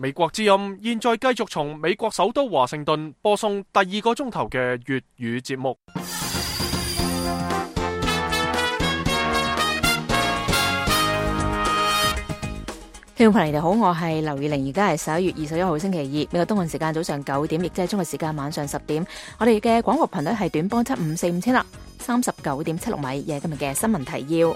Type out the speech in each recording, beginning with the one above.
美國之音現在繼續從美國首都華盛頓播送第2個鐘頭嘅粵語節目。 聽眾朋友你哋好，我係劉以玲，而家係11月21號星期2，美國東岸時間早上9點，亦即係中國時間晚上10點。我哋嘅廣播頻率係短波75457啦，39.76米，嘢今日嘅新聞提要。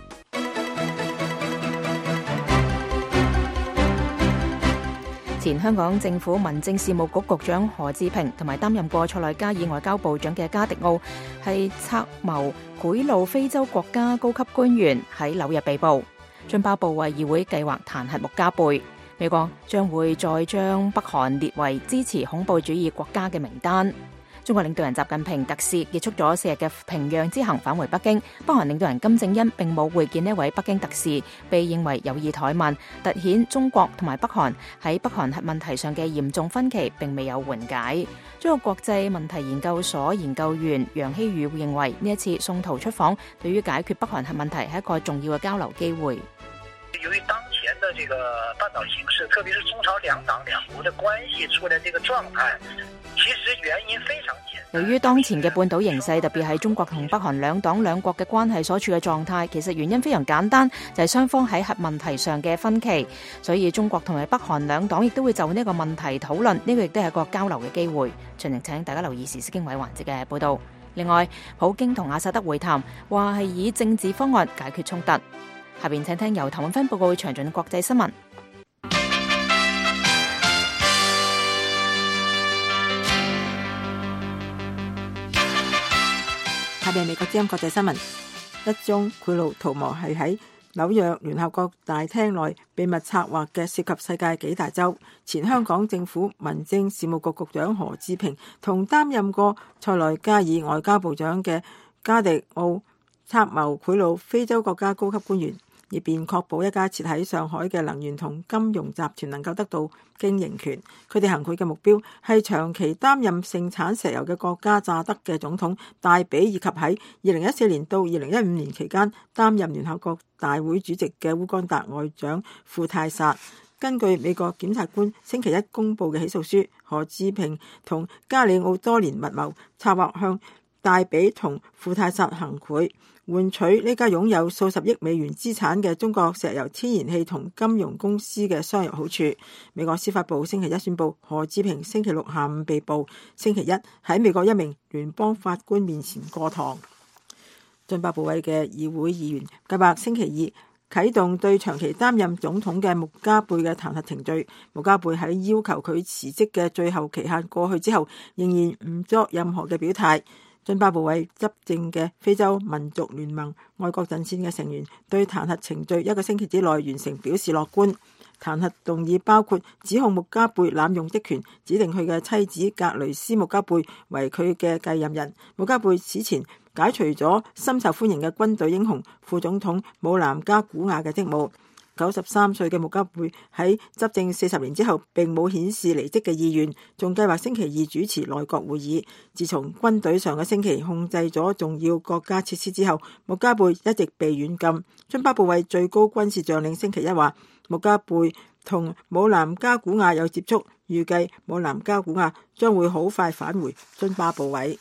前香港政府民政事務局局長何志平同埋擔任過塞內加爾外交部長嘅加迪奧係策謀賄賂非洲國家高級官員喺紐約被捕。津巴布韋議會計劃彈劾穆加貝，美國將會再將北韓列為支持恐怖主義國家嘅名單。中國領導人習近平特使結束咗4日嘅平壤之行，返回北京。北韓領導人金正恩並冇會見呢位北京特使，被認為有意怠慢，凸顯中國同埋北韓喺北韓核問題上嘅嚴重分歧並未有緩解。中國國際問題研究所研究員楊希宇認為，呢一次宋濤出訪對於解決北韓核問題係一個重要嘅交流機會。 由於當前的這個半島形勢，特別是中朝兩黨兩國的關係處在這個狀態，其實原因非常簡單。 由於當前嘅半島形勢，特別係中國同北韓兩黨兩國嘅關係所處嘅狀態，其實原因非常簡單，就係雙方喺核問題上嘅分歧。所以中國同埋北韓兩黨亦都會就呢個問題討論，呢個亦都係一個交流嘅機會。盡力請大家留意時事經緯環節嘅報道。另外，普京同阿薩德會談，話係以政治方案解決衝突。下邊請聽由譚永芬報告詳盡國際新聞。 下邊美國之音國際新聞，一宗賄賂圖謀係喺紐約聯合國大廳內秘密策劃嘅，涉及世界幾大洲。前香港政府民政事務局局長何志平同擔任過塞內加爾外交部長嘅加迪奧策謀賄賂非洲國家高級官員，以便確保一家設喺上海嘅能源同金融集團能夠得到經營權。佢哋行賄嘅目標係長期擔任盛產石油嘅國家乍得嘅總統戴比，以及喺2014年到2015年期間擔任聯合國大會主席嘅烏干達外長庫泰薩。根據美國檢察官星期一公布嘅起訴書，何志平同加里奧多年密謀策劃向戴比同庫泰薩行賄，換取呢家擁有數十億美元資產嘅中國石油、天然氣同金融公司嘅商業好處。美國司法部星期一宣布，何志平星期六下午被捕，星期一喺美國一名聯邦法官面前過堂。津巴布韋嘅議會議員計劃星期二啟動對長期擔任總統嘅穆加貝嘅彈劾程序。穆加貝喺要求佢辭職嘅最後期限過去之後，仍然唔作任何嘅表態。津巴布韋執政嘅非洲民族聯盟愛國陣線嘅成員對彈劾程序1個星期之內完成表示樂觀。彈劾動議包括指控穆加貝濫用職權，指定佢嘅妻子格雷斯穆加貝為佢嘅繼任人。穆加貝此前解除咗深受歡迎嘅軍隊英雄副總統姆南加古亞嘅職務。93歲嘅穆加貝喺執政40年之後並冇顯示離職嘅意願，仲計劃星期二主持內閣會議。自從軍隊上個星期控制咗重要國家設施之後，穆加貝一直被軟禁。津巴布韋最高軍事將領星期一話，穆加貝同姆南加古亞有接觸，預計姆南加古亞將會好快返回津巴布韋。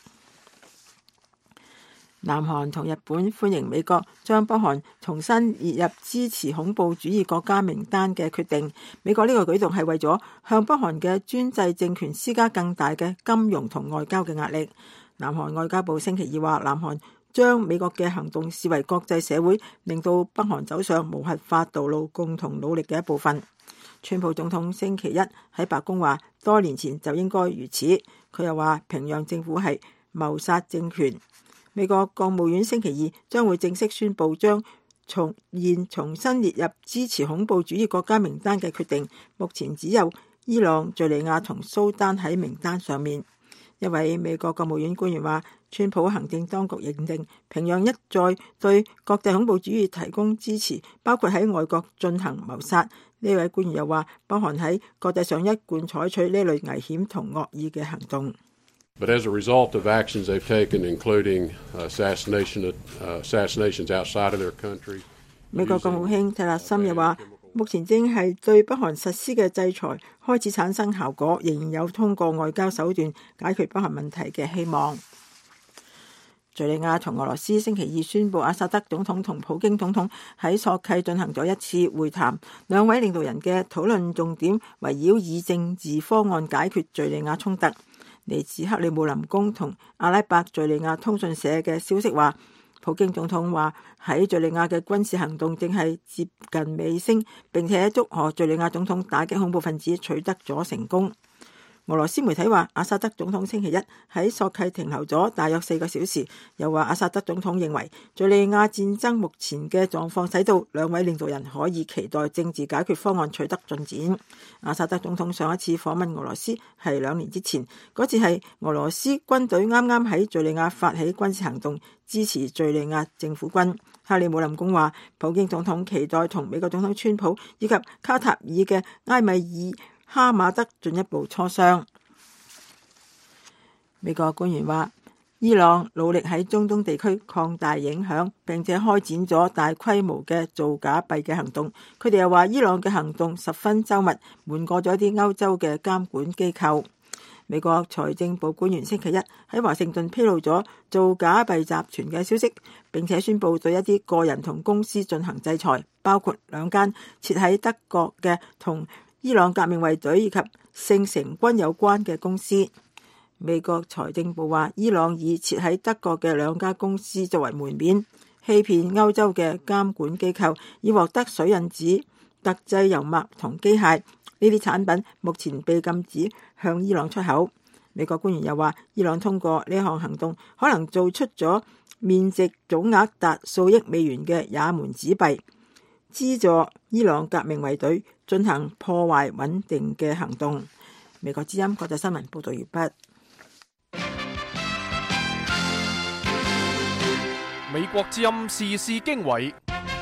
南韓同日本歡迎美國將北韓重新列入支持恐怖主義國家名單嘅決定。美國呢個舉動係為咗向北韓嘅專制政權施加更大嘅金融同外交嘅壓力。南韓外交部星期二話，南韓將美國嘅行動視為國際社會令到北韓走上無核化道路共同努力嘅一部分。川普總統星期一喺白宮話，多年前就應該如此。佢又話，平壤政府係謀殺政權。美國國務院星期二將會正式宣布將重新列入支持恐怖主義國家名單嘅決定。目前只有伊朗、敘利亞同蘇丹喺名單上面。一位美國國務院官員話，川普行政當局認定平壤一再對國際恐怖主義提供支持，包括喺外國進行謀殺。呢位官員又話，北韓喺國際上一貫採取呢類危險同惡意嘅行動。 But as a result of actions they've taken, including assassinations outside of their country, 美國國務卿蒂勒森又話， 目前正係對北韓實施嘅制裁開始產生效果，仍然有通過外交手段解決北韓問題嘅希望。敘利亞同俄羅斯星期二宣布，阿薩德總統同普京總統喺索契進行咗一次會談，兩位領導人嘅討論重點圍繞以政治方案解決敘利亞衝突。嚟自克里姆林宮同阿拉伯敘利亞通訊社嘅消息話，普京總統話喺敘利亞嘅軍事行動正係接近尾聲，並且祝賀敘利亞總統打擊恐怖分子取得咗成功。俄羅斯媒體話，阿薩德總統星期一喺索契停留咗大約4個小時，又話阿薩德總統認為敘利亞戰爭目前嘅狀況使到兩位領導人可以期待政治解決方案取得進展。阿薩德總統上一次訪問俄羅斯係2年之前，嗰次係俄羅斯軍隊啱啱喺敘利亞發起軍事行動，支持敘利亞政府軍。克里姆林宮話，普京總統期待同美國總統川普以及卡塔爾嘅埃米爾哈馬德進一步磋商。美國官員話，伊朗努力喺中東地區擴大影響，並且開展咗大規模嘅造假幣嘅行動。佢哋又話，伊朗嘅行動十分周密，瞞過咗啲歐洲嘅監管機構。美國財政部官員星期一喺華盛頓披露咗造假幣集團嘅消息，並且宣布對一啲個人同公司進行制裁，包括2間設喺德國嘅同伊朗革命衛隊以及聖城軍有關嘅公司。美國財政部話，伊朗以設喺德國嘅2家公司作為門面，欺騙歐洲嘅監管機構，以獲得水印紙、特製油墨同機械。呢啲產品目前被禁止向伊朗出口。美國官員又話，伊朗通過呢項行動可能做出咗面值總額達數億美元嘅也門紙幣，資助伊朗革命衛隊進行破壞穩定嘅行動。美國之音國際新聞報道完畢。 美國之音時事經緯，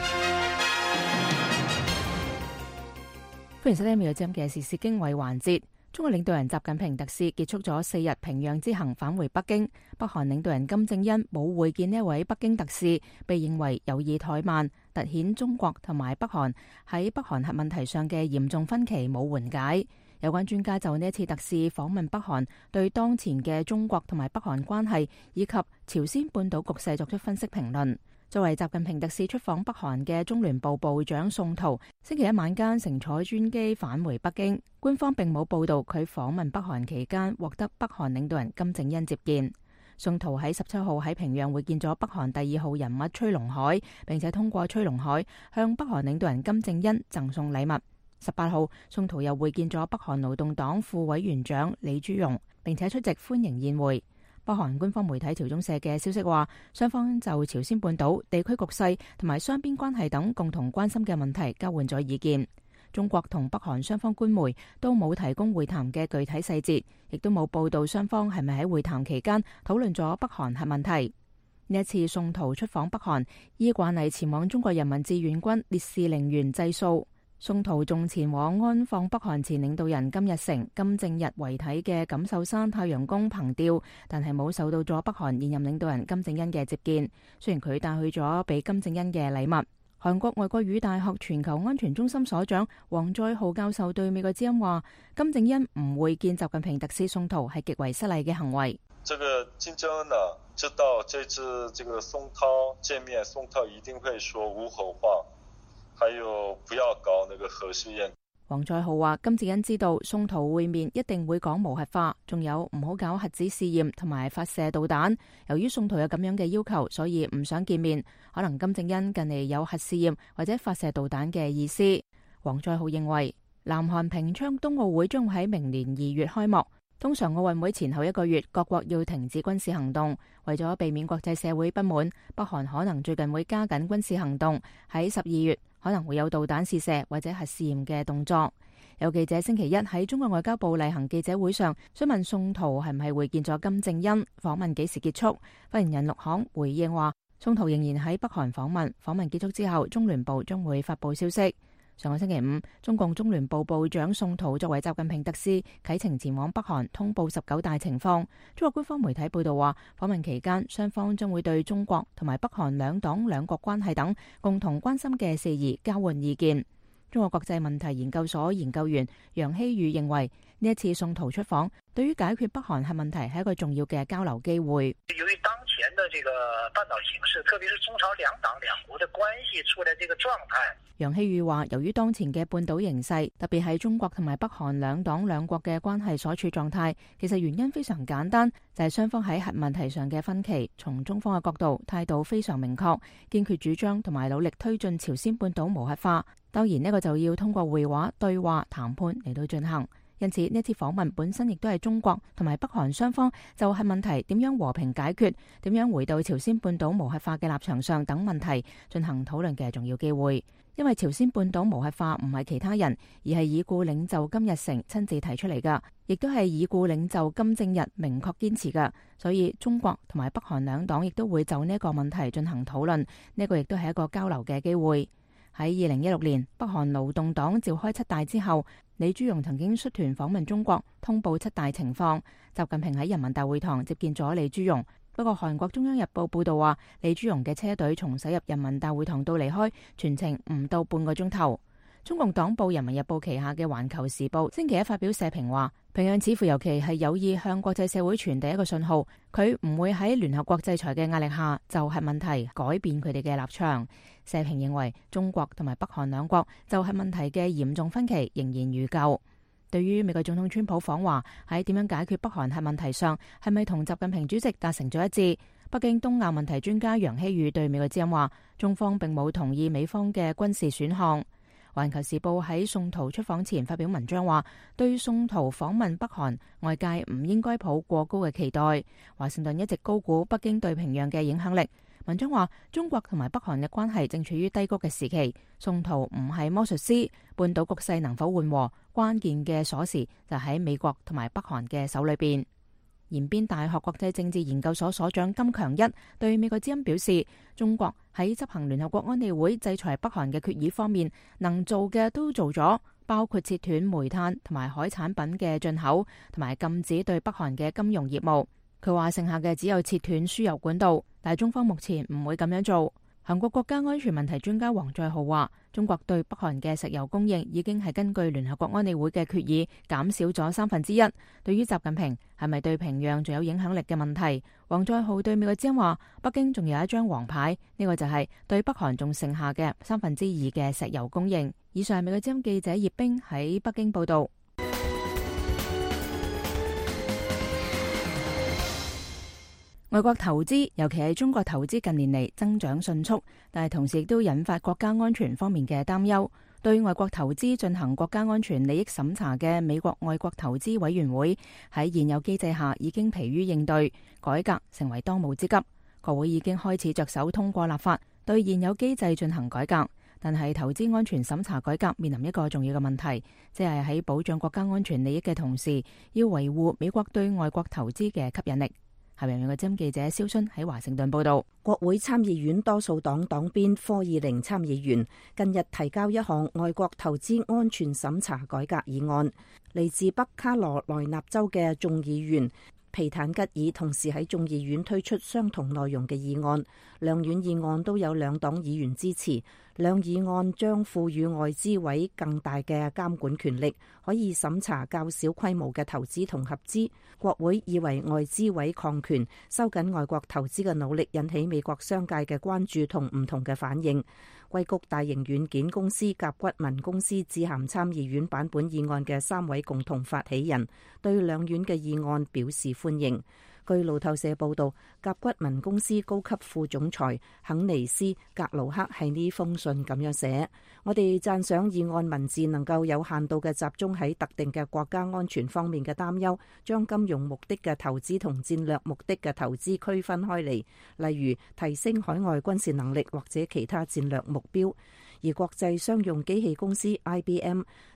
歡迎收聽美國之音嘅時事經緯環節。中國領導人習近平特使結束咗4日平壤之行，返回北京。北韓領導人金正恩冇會見呢一位北京特使，被認為有意怠慢，凸顯中國同埋北韓喺北韓核問題上嘅嚴重分歧冇緩解。有關專家就呢一次特使訪問北韓對當前嘅中國同埋北韓關係以及朝鮮半島局勢作出分析評論。作為習近平特使出訪北韓嘅中聯部部長宋濤，星期一晚間乘坐專機返回北京。官方並冇報道佢訪問北韓期間獲得北韓領導人金正恩接見。宋濤喺17號喺平壤會見咗北韓第2號人物崔龍海，並且通過崔龍海向北韓領導人金正恩贈送禮物。18號，宋濤又會見咗北韓勞動黨副委員長李朱容，並且出席歡迎宴會。北韓官方媒體朝中社嘅消息話，雙方就朝鮮半島地區局勢同埋雙邊關係等共同關心嘅問題交換咗意見。中國同北韓雙方官媒都冇提供會談嘅具體細節，亦都冇報道雙方係咪喺會談期間討論咗北韓核問題。呢一次宋濤出訪北韓，依慣例前往中國人民志願軍烈士陵園祭掃。宋濤仲前往安放北韓前領導人金日成、金正日遺體嘅錦繡山太陽宮憑吊，但係冇受到咗北韓現任領導人金正恩嘅接見。雖然佢帶去咗俾金正恩嘅禮物。韓國外國語大學全球安全中心所長王在浩教授對美國之音話，金正恩唔會見習近平特使宋濤係極為失禮嘅行為。 這個金正恩呢，知道這次這個宋濤見面，宋濤一定會說無核化，還有不要搞那個核試驗。 王在浩話，金正恩知道宋濤會面一定會講無核化，仲有唔好搞核子試驗同埋發射導彈。由於宋濤有咁樣嘅要求，所以唔想見面。可能金正恩近嚟有核試驗或者發射導彈嘅意思。王在浩認為，南韓平昌冬奧會將會喺明年2月開幕。通常奧運會前後1個月，各國要停止軍事行動，為咗避免國際社會不滿，北韓可能最近會加緊軍事行動，喺12月可能會有導彈試射或者核試驗嘅動作。有記者星期一喺中國外交部例行記者會上詢問宋濤係唔係會見咗金正恩，訪問幾時結束？發言人陸慷回應話，宋濤仍然喺北韓訪問，訪問結束之後，中聯部將會發布消息。上個星期五，中共中聯部部長宋濤作為習近平特使啟程前往北韓通報19大情況。中國官方媒體報道話，訪問期間雙方將會對中國同埋北韓兩黨兩國關係等共同關心嘅事宜交換意見。 中國國際問題研究所研究員楊希宇認為，呢一次宋濤出訪，對於解決北韓核問題係一個重要嘅交流機會。 由於當前的這個半島形勢，特別是中朝兩黨兩國的關係處在這個狀態。 楊希宇話，由於當前嘅半島形勢，特別係中國同埋北韓兩黨兩國嘅關係所處狀態，其實原因非常簡單，就係雙方喺核問題上嘅分歧。從中方嘅角度，態度非常明確，堅決主張同埋努力推進朝鮮半島無核化。當然呢個就要通過會話、對話、談判嚟到進行。因此呢次訪問本身亦都係中國同埋北韓雙方就核問題點樣和平解決、點樣回到朝鮮半島無核化嘅立場上等問題進行討論嘅重要機會。因為朝鮮半島無核化唔係其他人，而係已故領袖金日成親自提出嚟㗎，亦都係已故領袖金正日明確堅持㗎，所以中國同埋北韓兩黨亦都會就呢一個問題進行討論，呢個亦都係一個交流嘅機會。喺2016年北韓勞動黨召開7大之後，李珠容曾經率團訪問中國，通報7大情況。習近平喺人民大會堂接見咗李珠容。不過韓國中央日報報道話，李珠容嘅車隊從駛入人民大會堂到離開，全程唔到半個鐘頭。中共黨報人民日報旗下嘅環球時報星期一發表社評話，平壤似乎尤其係有意向國際社會傳遞一個信號，佢唔會喺聯合國制裁嘅壓力下就核問題改變佢哋嘅立場。社評認為，中國同埋北韓兩國就核問題嘅嚴重分歧仍然如舊。對於美國總統川普訪華，喺點樣解決北韓核問題上，係咪同習近平主席達成咗一致？北京東亞問題專家楊希宇對美國之音話，中方並冇同意美方嘅軍事選項。環球時報喺宋濤出訪前發表文章話，對宋濤訪問北韓，外界唔應該抱過高嘅期待。華盛頓一直高估北京對平壤嘅影響力。文章話，中國同埋北韓嘅關係正處於低谷嘅時期，宋濤唔係魔術師，半島局勢能否緩和，關鍵嘅鎖匙就喺美國同埋北韓嘅手裏邊。延邊大學國際政治研究所所長金強一對美國之音表示，中國喺執行聯合國安理會制裁北韓嘅決議方面，能做嘅都做咗，包括切斷煤炭同埋海產品嘅進口，同埋禁止對北韓嘅金融業務。佢話剩下嘅只有切斷輸油管道，但係中方目前唔會咁樣做。韓國國家安全問題專家王在浩話，中國對北韓嘅石油供應已經係根據聯合國安理會嘅決議減少咗1/3。對於習近平係咪對平壤仲有影響力嘅問題，王在浩對美國之音話，北京仲有一張黃牌，呢個就係對北韓仲剩下嘅2/3嘅石油供應。以上係美國之音記者葉冰喺北京報道。外國投資，尤其係中國投資近年嚟增長迅速，但係同時亦都引發國家安全方面嘅擔憂。對外國投資進行國家安全利益審查嘅美國外國投資委員會喺現有機制下已經疲於應對，改革成為當務之急。國會已經開始着手通過立法，對現有機制進行改革。但係投資安全審查改革面臨一個重要嘅問題，即係喺保障國家安全利益嘅同時，要維護美國對外國投資嘅吸引力。係美國之音記者蕭春喺華盛頓報道。 國會參議院多數黨黨鞭科爾寧參議員近日提交一項外國投資安全審查改革議案，嚟自北卡羅來納州嘅眾議員皮坦吉爾同時喺眾議院推出相同內容嘅議案，兩院議案都有兩黨議員支持。兩議案將賦予外資委更大嘅監管權力，可以審查較小規模嘅投資同合資。國會以為外資委擴權、收緊外國投資嘅努力引起美國商界嘅關注同唔同嘅反應。硅谷大型軟件公司甲骨文公司致函參議院版本議案嘅3位共同發起人，對兩院嘅議案表示歡迎。據路透社報道，甲骨文公司高級副總裁肯尼斯格魯克喺呢封信咁樣寫：我哋讚賞議案文字能夠有限度嘅集中喺特定嘅國家安全方面嘅擔憂，將金融目的嘅投資同戰略目的嘅投資區分開嚟，例如提升海外軍事能力或者其他戰略目標。而國際商用機器公司 IBM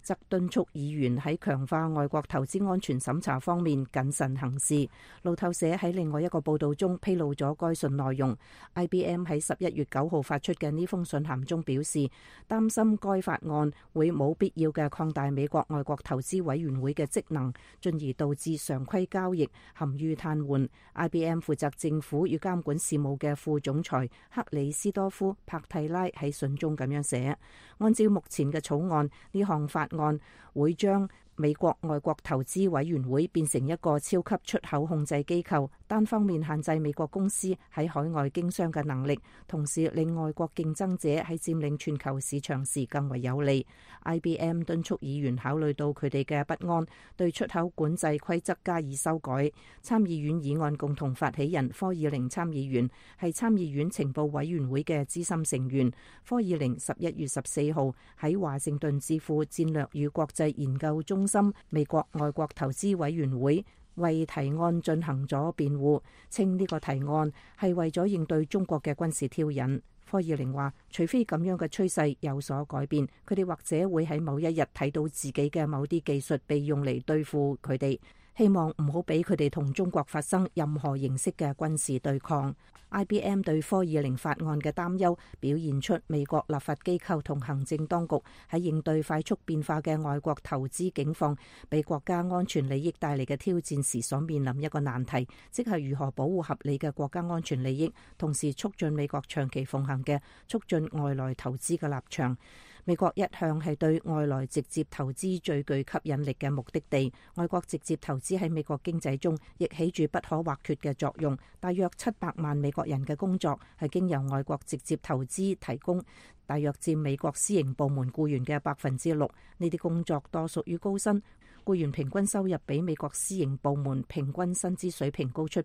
則敦促議員喺強化外國投資安全審查方面謹慎行事。路透社喺另外一個報導中披露咗該信內容。IBM 喺11月9號發出嘅呢封信函中表示，擔心該法案會冇必要嘅擴大美國外國投資委員會嘅職能，進而導致常規交易陷於癱瘓。IBM 負責政府與監管事務嘅副總裁克里斯多夫帕蒂拉喺信中咁樣寫：按照目前嘅草案，呢項法案會將美國外國投資委員會變成一個超級出口控制機構，單方面限制美國公司喺海外經商嘅能力，同時令外國競爭者喺佔領全球市場時更為有利。IBM 敦促議員考慮到佢哋嘅不安，對出口管制規則加以修改。參議院議案共同發起人科爾寧參議員係參議院情報委員會嘅資深成員。科爾寧11月14號喺華盛頓智庫戰略與國際研究中心美國外國投資委員會為提案進行咗辯護，稱呢個提案係為咗應對中國嘅軍事挑釁。科爾寧話，除非咁樣嘅趨勢有所改變，佢哋或者會喺某一日睇到自己嘅某啲技術被用嚟對付佢哋。希望唔好俾佢哋同中國發生任何形式嘅軍事對抗。IBM 對科爾寧法案嘅擔憂表現出美國立法機構同行政當局喺應對快速變化嘅外國投資境況，俾國家安全利益帶嚟嘅挑戰時所面臨一個難題，即係如何保護合理嘅國家安全利益，同時促進美國長期奉行嘅促進外來投資嘅立場。美國一向係對外來直接投資最具吸引力嘅目的地，外國直接投資喺美國經濟中亦起住不可或缺嘅作用。大約700萬美國人嘅工作係經由外國直接投資提供，大約佔美國私營部門僱員嘅6%。呢啲工作多屬於高薪，僱員平均收入比美國私營部門平均薪資水平高出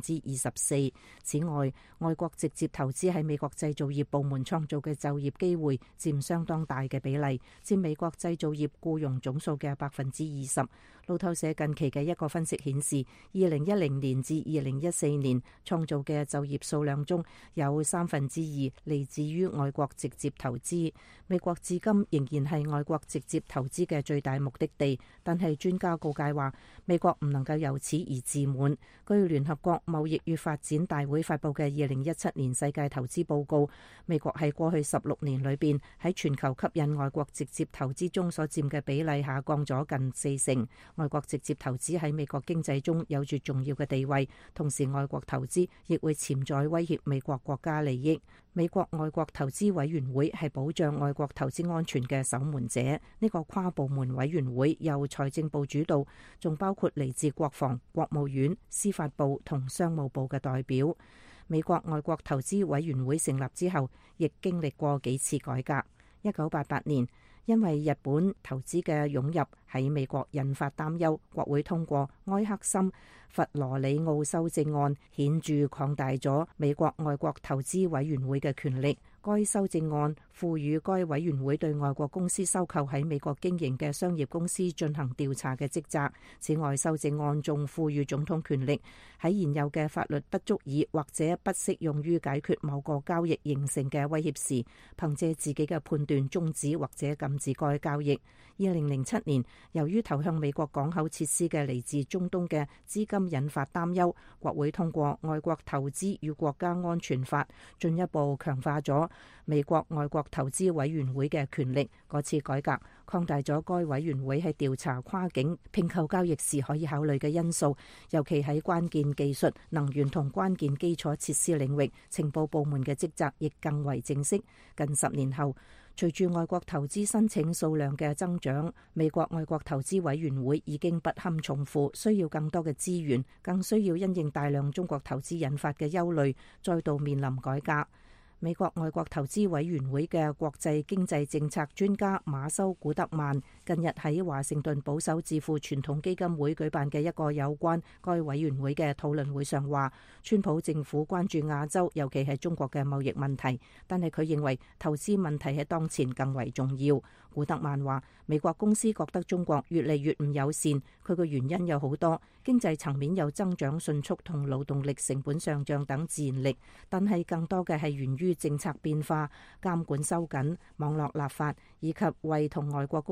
24%。此外，外國直接投資喺美國製造業部門創造嘅就業機會佔相當大嘅比例，佔美國製造業僱傭總數嘅20%。路透社近期嘅一個分析顯示，2010年至2014年創造嘅就業數量中有2/3嚟自於外國直接投資。美國至今仍然係外國直接投資嘅最大目的地，但係專家告誡話，美國唔能夠由此而自滿。據聯合國貿易與發展大會發佈嘅2017年世界投資報告，美國喺過去16年裏邊喺全球吸引外國直接投資中所佔嘅比例下降咗近40%。外國直接投資喺美國經濟中有住重要嘅地位，同時外國投資亦會潛在威脅美國國家利益。美國外國投資委員會係保障外國投資安全嘅守門者。呢個跨部門委員會由財政部主導，仲包括嚟自國防、國務院、司法部同商務部嘅代表。美國外國投資委員會成立之後，亦經歷過幾次改革。1988年，因為日本投資嘅湧入喺美國引發擔憂，國會通過埃克森佛羅里奧修正案，顯著擴大咗美國外國投資委員會嘅權力。該修正案賦予該委員會對外國公司收購喺美國經營嘅商業公司進行調查嘅職責。此外，修正案仲賦予總統權力，喺現有嘅法律不足以或者不適用於解決某個交易形成嘅威脅時，憑借自己嘅判斷終止或者禁止該交易。2007年，由於投向美國港口設施嘅嚟自中東嘅資金引發擔憂，國會通過《外國投資與國家安全法》，進一步強化咗美國外國投資委員會嘅權力。嗰次改革擴大咗該委員會喺調查跨境併購交易時可以考慮嘅因素，尤其喺關鍵技術、能源同關鍵基礎設施領域，情報部門嘅職責亦更為正式。近10年後，隨住外國投資申請數量嘅增長，美國外國投資委員會已經不堪重負，需要更多嘅資源，更需要因應大量中國投資引發嘅憂慮，再度面臨改革。美國外國投資委員會嘅國際經濟政策專家馬修古德曼近日喺華盛頓保守智庫傳統基金會舉辦嘅一個有關該委員會嘅討論會上話，川普政府關注亞洲，尤其係中國嘅貿易問題，但係佢認為投資問題喺當前更為重要。古德曼話，美國公司覺得中國越嚟越唔友善，佢嘅原因有好多，經濟層面有增長迅速同勞動力成本上漲等自然力，但係更多嘅係源於政策變化、監管收緊、網絡立法以及為同外國公司競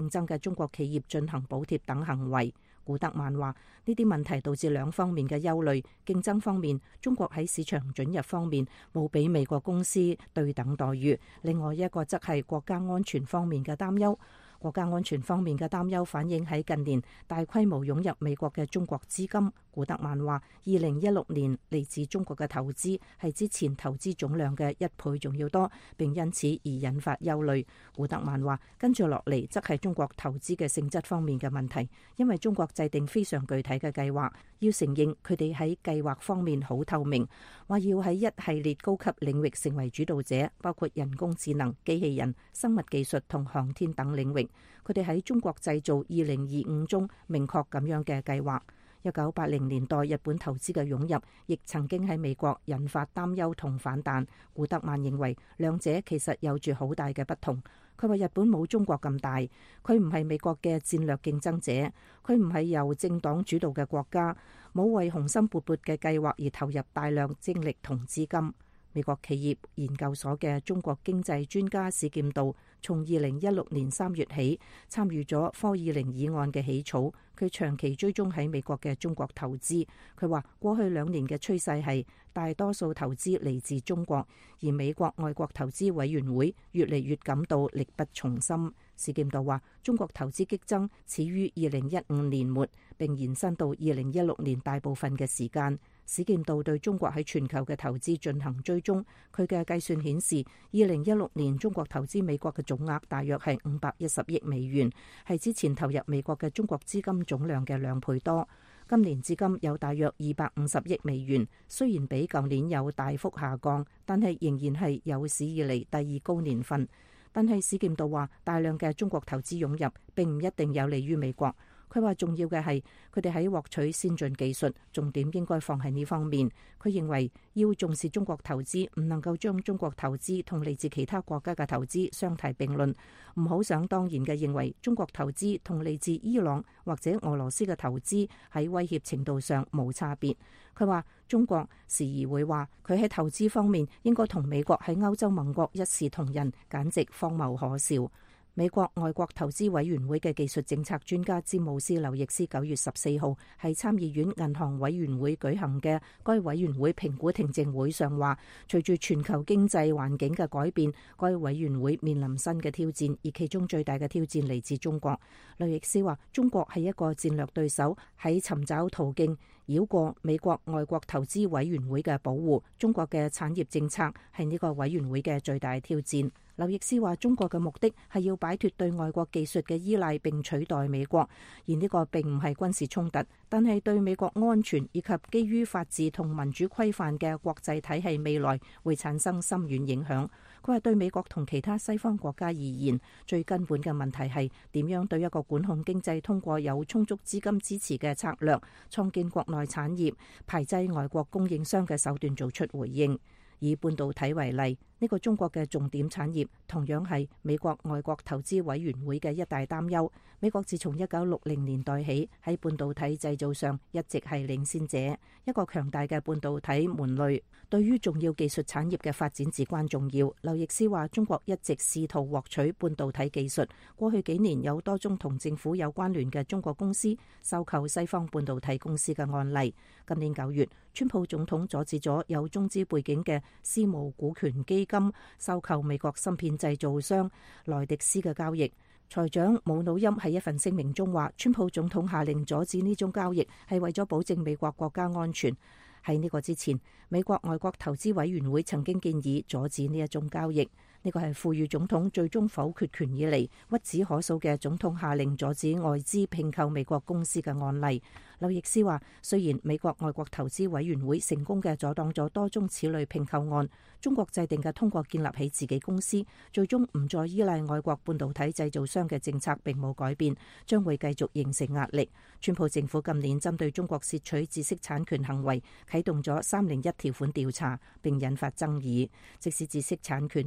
競爭嘅中國企業進行補貼等行為。古德曼話：呢啲問題導致兩方面嘅憂慮。競爭方面，中國喺市場准入方面冇俾美國公司對等待遇；另外一個則係國家安全方面嘅擔憂。國家安全方面嘅擔憂反映喺近年大規模湧入美國嘅中國資金。古德曼話：2016年嚟自中國嘅投資係之前投資總量嘅1倍仲要多，並因此而引發憂慮。古德曼話：跟住落嚟則係中國投資嘅性質方面嘅問題，因為中國制定非常具體嘅計劃，要承認佢哋喺計劃方面好透明，話要喺一系列高級領域成為主導者，包括人工智能、機器人、生物技術同航天等領域。佢哋喺中國製造2025中明確咁樣嘅計劃。1980年代日本投資嘅湧入，亦曾經喺美國引發擔憂同反彈。古德曼認為兩者其實有住好大嘅不同。佢話日本冇中國咁大，佢唔係美國嘅戰略競爭者，佢唔係由政黨主導嘅國家，冇為雄心勃勃嘅計劃而投入大量精力同資金。美國企業研究所嘅中國經濟專家史劍道從2016年3月起參與咗科20議案嘅起草，佢長期追蹤喺美國嘅中國投資。佢話過去2年嘅趨勢係大多數投資嚟自中國，而美國外國投資委員會越嚟越感到力不從心。史劍道話中國投資激增始於2015年末，並延伸到2016年大部分嘅時間。史劍道對中國喺全球嘅投資進行追蹤，佢嘅計算顯示2016年中國投資美國嘅總額大約係510億美元，係之前投入美國嘅中國資金總量嘅2倍多。今年至今有大約250億美元，雖然比舊年有大幅下降，但係仍然係有史以嚟第2高年份。但係史劍道話大量嘅中國投資湧入並唔一定有利於美國。佢話重要嘅係佢哋喺獲取先進技術，重點應該放喺呢方面。佢認為要重視中國投資，唔能夠將中國投資同嚟自其他國家嘅投資相提並論，唔好想當然嘅認為中國投資同嚟自伊朗或者俄羅斯嘅投資喺威脅程度上冇差別。佢話中國時而會話佢喺投資方面應該同美國喺歐洲盟國一視同仁，簡直荒謬可笑。美國外國投資委員會嘅技術政策專家詹姆斯·劉易斯9月14號喺參議院銀行委員會舉行嘅該委員會評估聽證會上話，隨住全球經濟環境嘅改變，該委員會面臨新嘅挑戰，而其中最大嘅挑戰嚟自中國。劉易斯話，中國係一個戰略對手，喺尋找途徑繞過美國外國投資委員會嘅保護。中國嘅產業政策係呢個委員會嘅最大挑戰。劉易斯話：中國嘅目的係要擺脫對外國技術嘅依賴，並取代美國，而呢個並唔係軍事衝突，但係對美國安全以及基於法治同民主規範嘅國際體系未來會產生深遠影響。佢話對美國同其他西方國家而言，最根本嘅問題係點樣對一個管控經濟、通過有充足資金支持嘅策略，創建國內產業、排擠外國供應商嘅手段做出回應。以半導體為例，呢個中國嘅重點產業同樣係美國外國投資委員會嘅一大擔憂。美國自從1960年代起喺半導體製造上一直係領先者，一個強大嘅半導體門類對於重要技術產業嘅發展至關重要。劉易斯話：中國一直試圖獲取半導體技術，過去幾年有多宗同政府有關聯嘅中國公司收購西方半導體公司嘅案例。今年9月，川普總統阻止咗有中資背景嘅私募股權基金收購美國芯片製造商萊迪斯嘅交易。財長姆努欽喺一份聲明中話，川普總統下令阻止呢種交易係為咗保證美國國家安全。喺呢個之前，美國外國投資委員會曾經建議阻止呢一種交易。呢個係賦予總統最終否決權以嚟屈指可數嘅總統下令阻止外資併購美國公司嘅案例。劉易斯話，雖然美國外國投資委員會成功嘅阻擋咗多宗此類併購案，中國制定嘅通過建立起自己公司，最終唔再依賴外國半導體製造商嘅政策並冇改變，將會繼續形成壓力。川普政府今年針對中國竊取知識產權行為啟動咗301條款調查，並引發爭議。即使知識產權係美中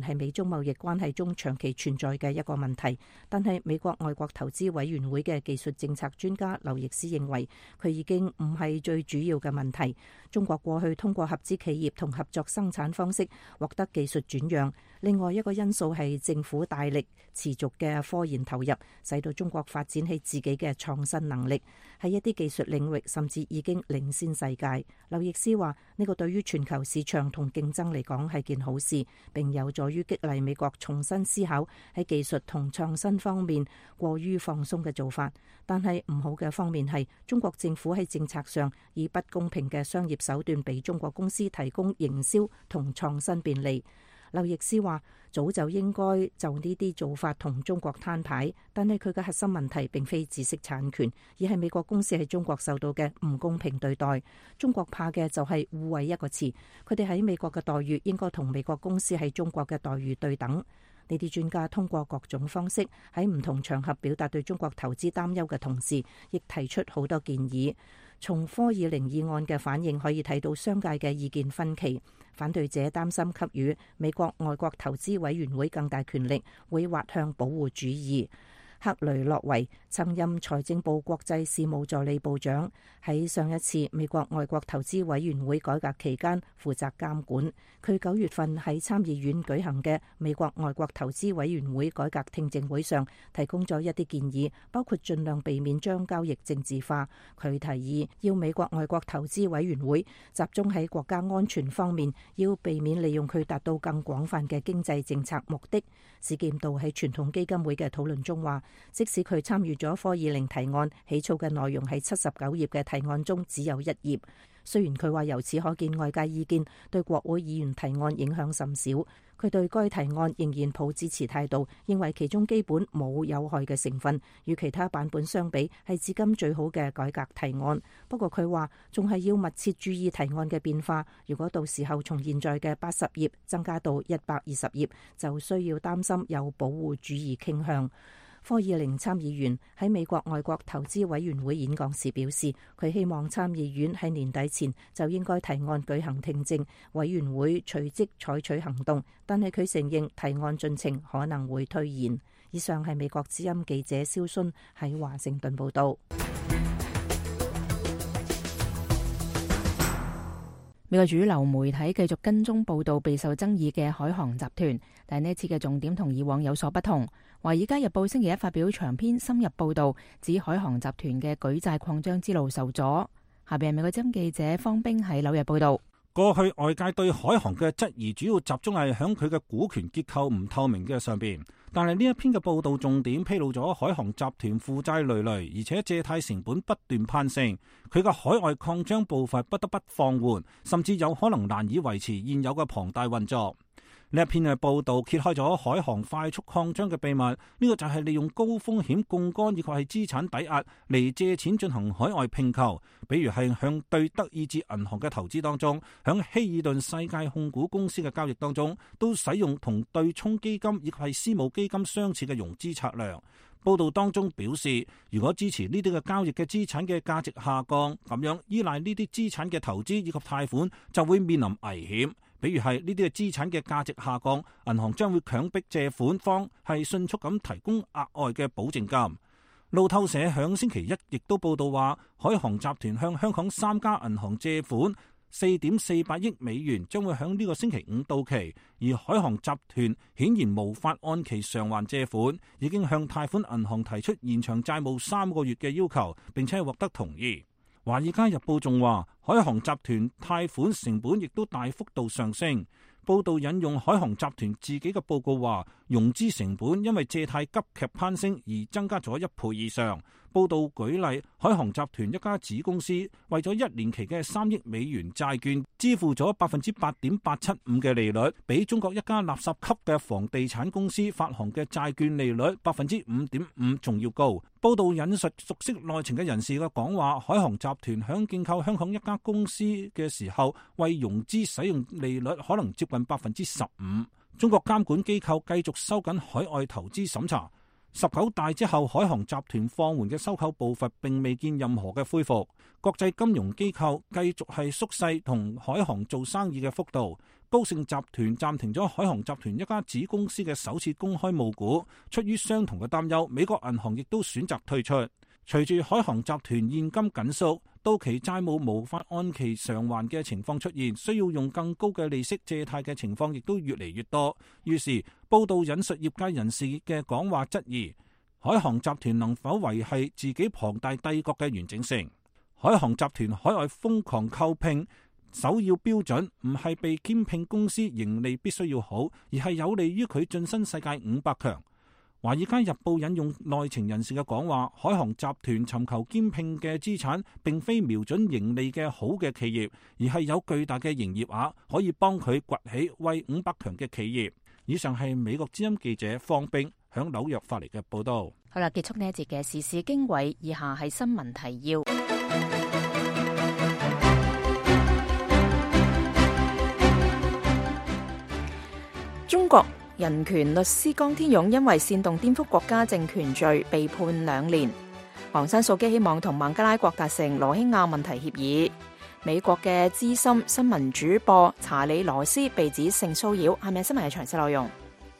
中貿易關係中長期存在嘅一個問題。但係美國外國投資委員會嘅技術政策專家劉易斯認為，佢已經唔係最主要嘅問題。中國過去通過合資企業同合作生產方式獲得技術轉讓。另外一個因素係政府大力持續嘅科研投入，使到中國發展起自己嘅創新能力，喺一啲技術領域甚至已經領先世界。劉易斯話：呢個對於全球市場同競爭嚟講係件好事，並有助於激勵美國重新思考喺技術同創新方面過於放鬆嘅做法。但係唔好嘅方面係中國政府喺政策上以不公平嘅商業手段俾中國公司提供營銷同創新便利。劉易斯話：早就應該就呢啲做法同中國攤牌，但係佢嘅核心問題並非知識產權，而係美國公司喺中國受到嘅唔公平對待。中國怕嘅就係互惠一個詞，佢哋喺美國嘅待遇應該同美國公司喺中國嘅待遇對等。呢啲專家通過各種方式喺唔同場合表達對中國投資擔憂嘅同時，亦提出好多建議。從科爾寧議案嘅反應可以睇到商界嘅意見分歧。反對者擔心給予美國外國投資委員會更大權力，會滑向保護主義。克雷洛維曾任財政部國際事務助理部長，喺上一次美國外國投資委員會改革期間負責監管。佢9月份喺參議院舉行嘅美國外國投資委員會改革聽證會上提供咗一啲建議，包括盡量避免將交易政治化。佢提議要美國外國投資委員會集中喺國家安全方面，要避免利用佢達到更廣泛嘅經濟政策目的。史劍道喺傳統基金會嘅討論中話，即使佢參與咗科爾寧提案，起草嘅內容喺79頁嘅提案中只有1頁。雖然佢話由此可見外界意見對國會議員提案影響甚少，佢對該提案仍然抱支持態度，認為其中基本冇有害嘅成分，與其他版本相比係至今最好嘅改革提案。不過佢話仲係要密切注意提案嘅變化，如果到時候從現在嘅80頁增加到120頁，就需要擔心有保護主義傾向。科爾寧參議員喺美國外國投資委員會演講時表示，佢希望參議院喺年底前就應該提案舉行聽證，委員會隨即採取行動，但係佢承認提案進程可能會推延。以上係美國之音記者蕭순喺華盛頓報道。 美國主流媒體繼續跟蹤報道備受爭議嘅海航集團，但呢次嘅重點同以往有所不同。華爾街日報星期一發表長篇深入報道，指海航集團嘅舉債擴張之路受阻。下邊係美國之音記者方冰喺紐約報道。 過去外界對海航嘅質疑主要集中係響佢嘅股權結構唔透明嘅上邊，但係呢一篇嘅報道重點披露咗海航集團負債累累，而且借貸成本不斷攀升，佢嘅海外擴張步伐不得不放緩，甚至有可能難以維持現有嘅龐大運作。呢一篇嘅報道揭開咗海航快速擴張嘅秘密，呢個就係利用高風險槓桿以及係資產抵押嚟借錢進行海外併購，比如係向對德意志銀行嘅投資當中，響希爾頓世界控股公司嘅交易當中，都使用同對沖基金以及係私募基金相似嘅融資策略。報道當中表示，如果支持呢啲嘅交易嘅資產嘅價值下降，咁樣依賴呢啲資產嘅投資以及貸款就會面臨危險。比如係呢啲嘅資產嘅價值下降，銀行將會強迫借款方係迅速咁提供額外嘅保證金。路透社響星期一亦都報道話，海航集團向香港3家銀行借款4.48億美元，將會響呢個星期5到期。而海航集團顯然無法按期償還借款，已經向貸款銀行提出延長債務3個月嘅要求，並且獲得同意。華爾街日報仲話，海航集團貸款成本亦都大幅度上升。報道引用海航集團自己嘅報告話，融資成本因為借貸急劇攀升而增加咗1倍以上。報道舉例，海航集團一家子公司為咗1年期嘅3億美元債券，支付咗 8.875% 嘅利率，比中國一家垃圾級嘅房地產公司發行嘅債券利率 5.5% 仲要高。報道引述熟悉內情嘅人士嘅講話，海航集團響競購香港一家公司嘅時候，為融資使用利率可能接近 15%。中國監管機構繼續收緊海外投資審查。19大之後，海航集團放緩嘅收購步伐並未見任何嘅恢復。國際金融機構繼續係縮細同海航做生意嘅幅度。 高盛集團暫停咗海航集團一家子公司嘅首次公開募股，出於相同嘅擔憂，美國銀行亦都選擇退出。隨住海航集團現金緊縮，到期債務無法按期償還嘅情況出現，需要用更高嘅利息借貸嘅情況亦都越嚟越多。於是報道引述業界人士嘅講話，質疑海航集團能否維繫自己龐大帝國嘅完整性。海航集團海外瘋狂購併，首要標準唔係被兼併公司盈利必須要好，而係有利於佢晉身世界500強。華爾街日報引用內情人士嘅講話，海航集團尋求兼併嘅資產並非瞄準盈利嘅好嘅企業，而係有巨大嘅營業額可以幫佢崛起為500強嘅企業。以上係美國之音記者方冰響紐約發嚟嘅報道。 好啦，結束呢一節嘅時事經緯，以下係新聞提要。中國人權律師江天勇因為煽動顛覆國家政權罪被判2年。昂山素姬希望同孟加拉國達成羅興亞問題協議。美國嘅資深新聞主播查理羅斯被指性騷擾，係咪新聞嘅詳細內容？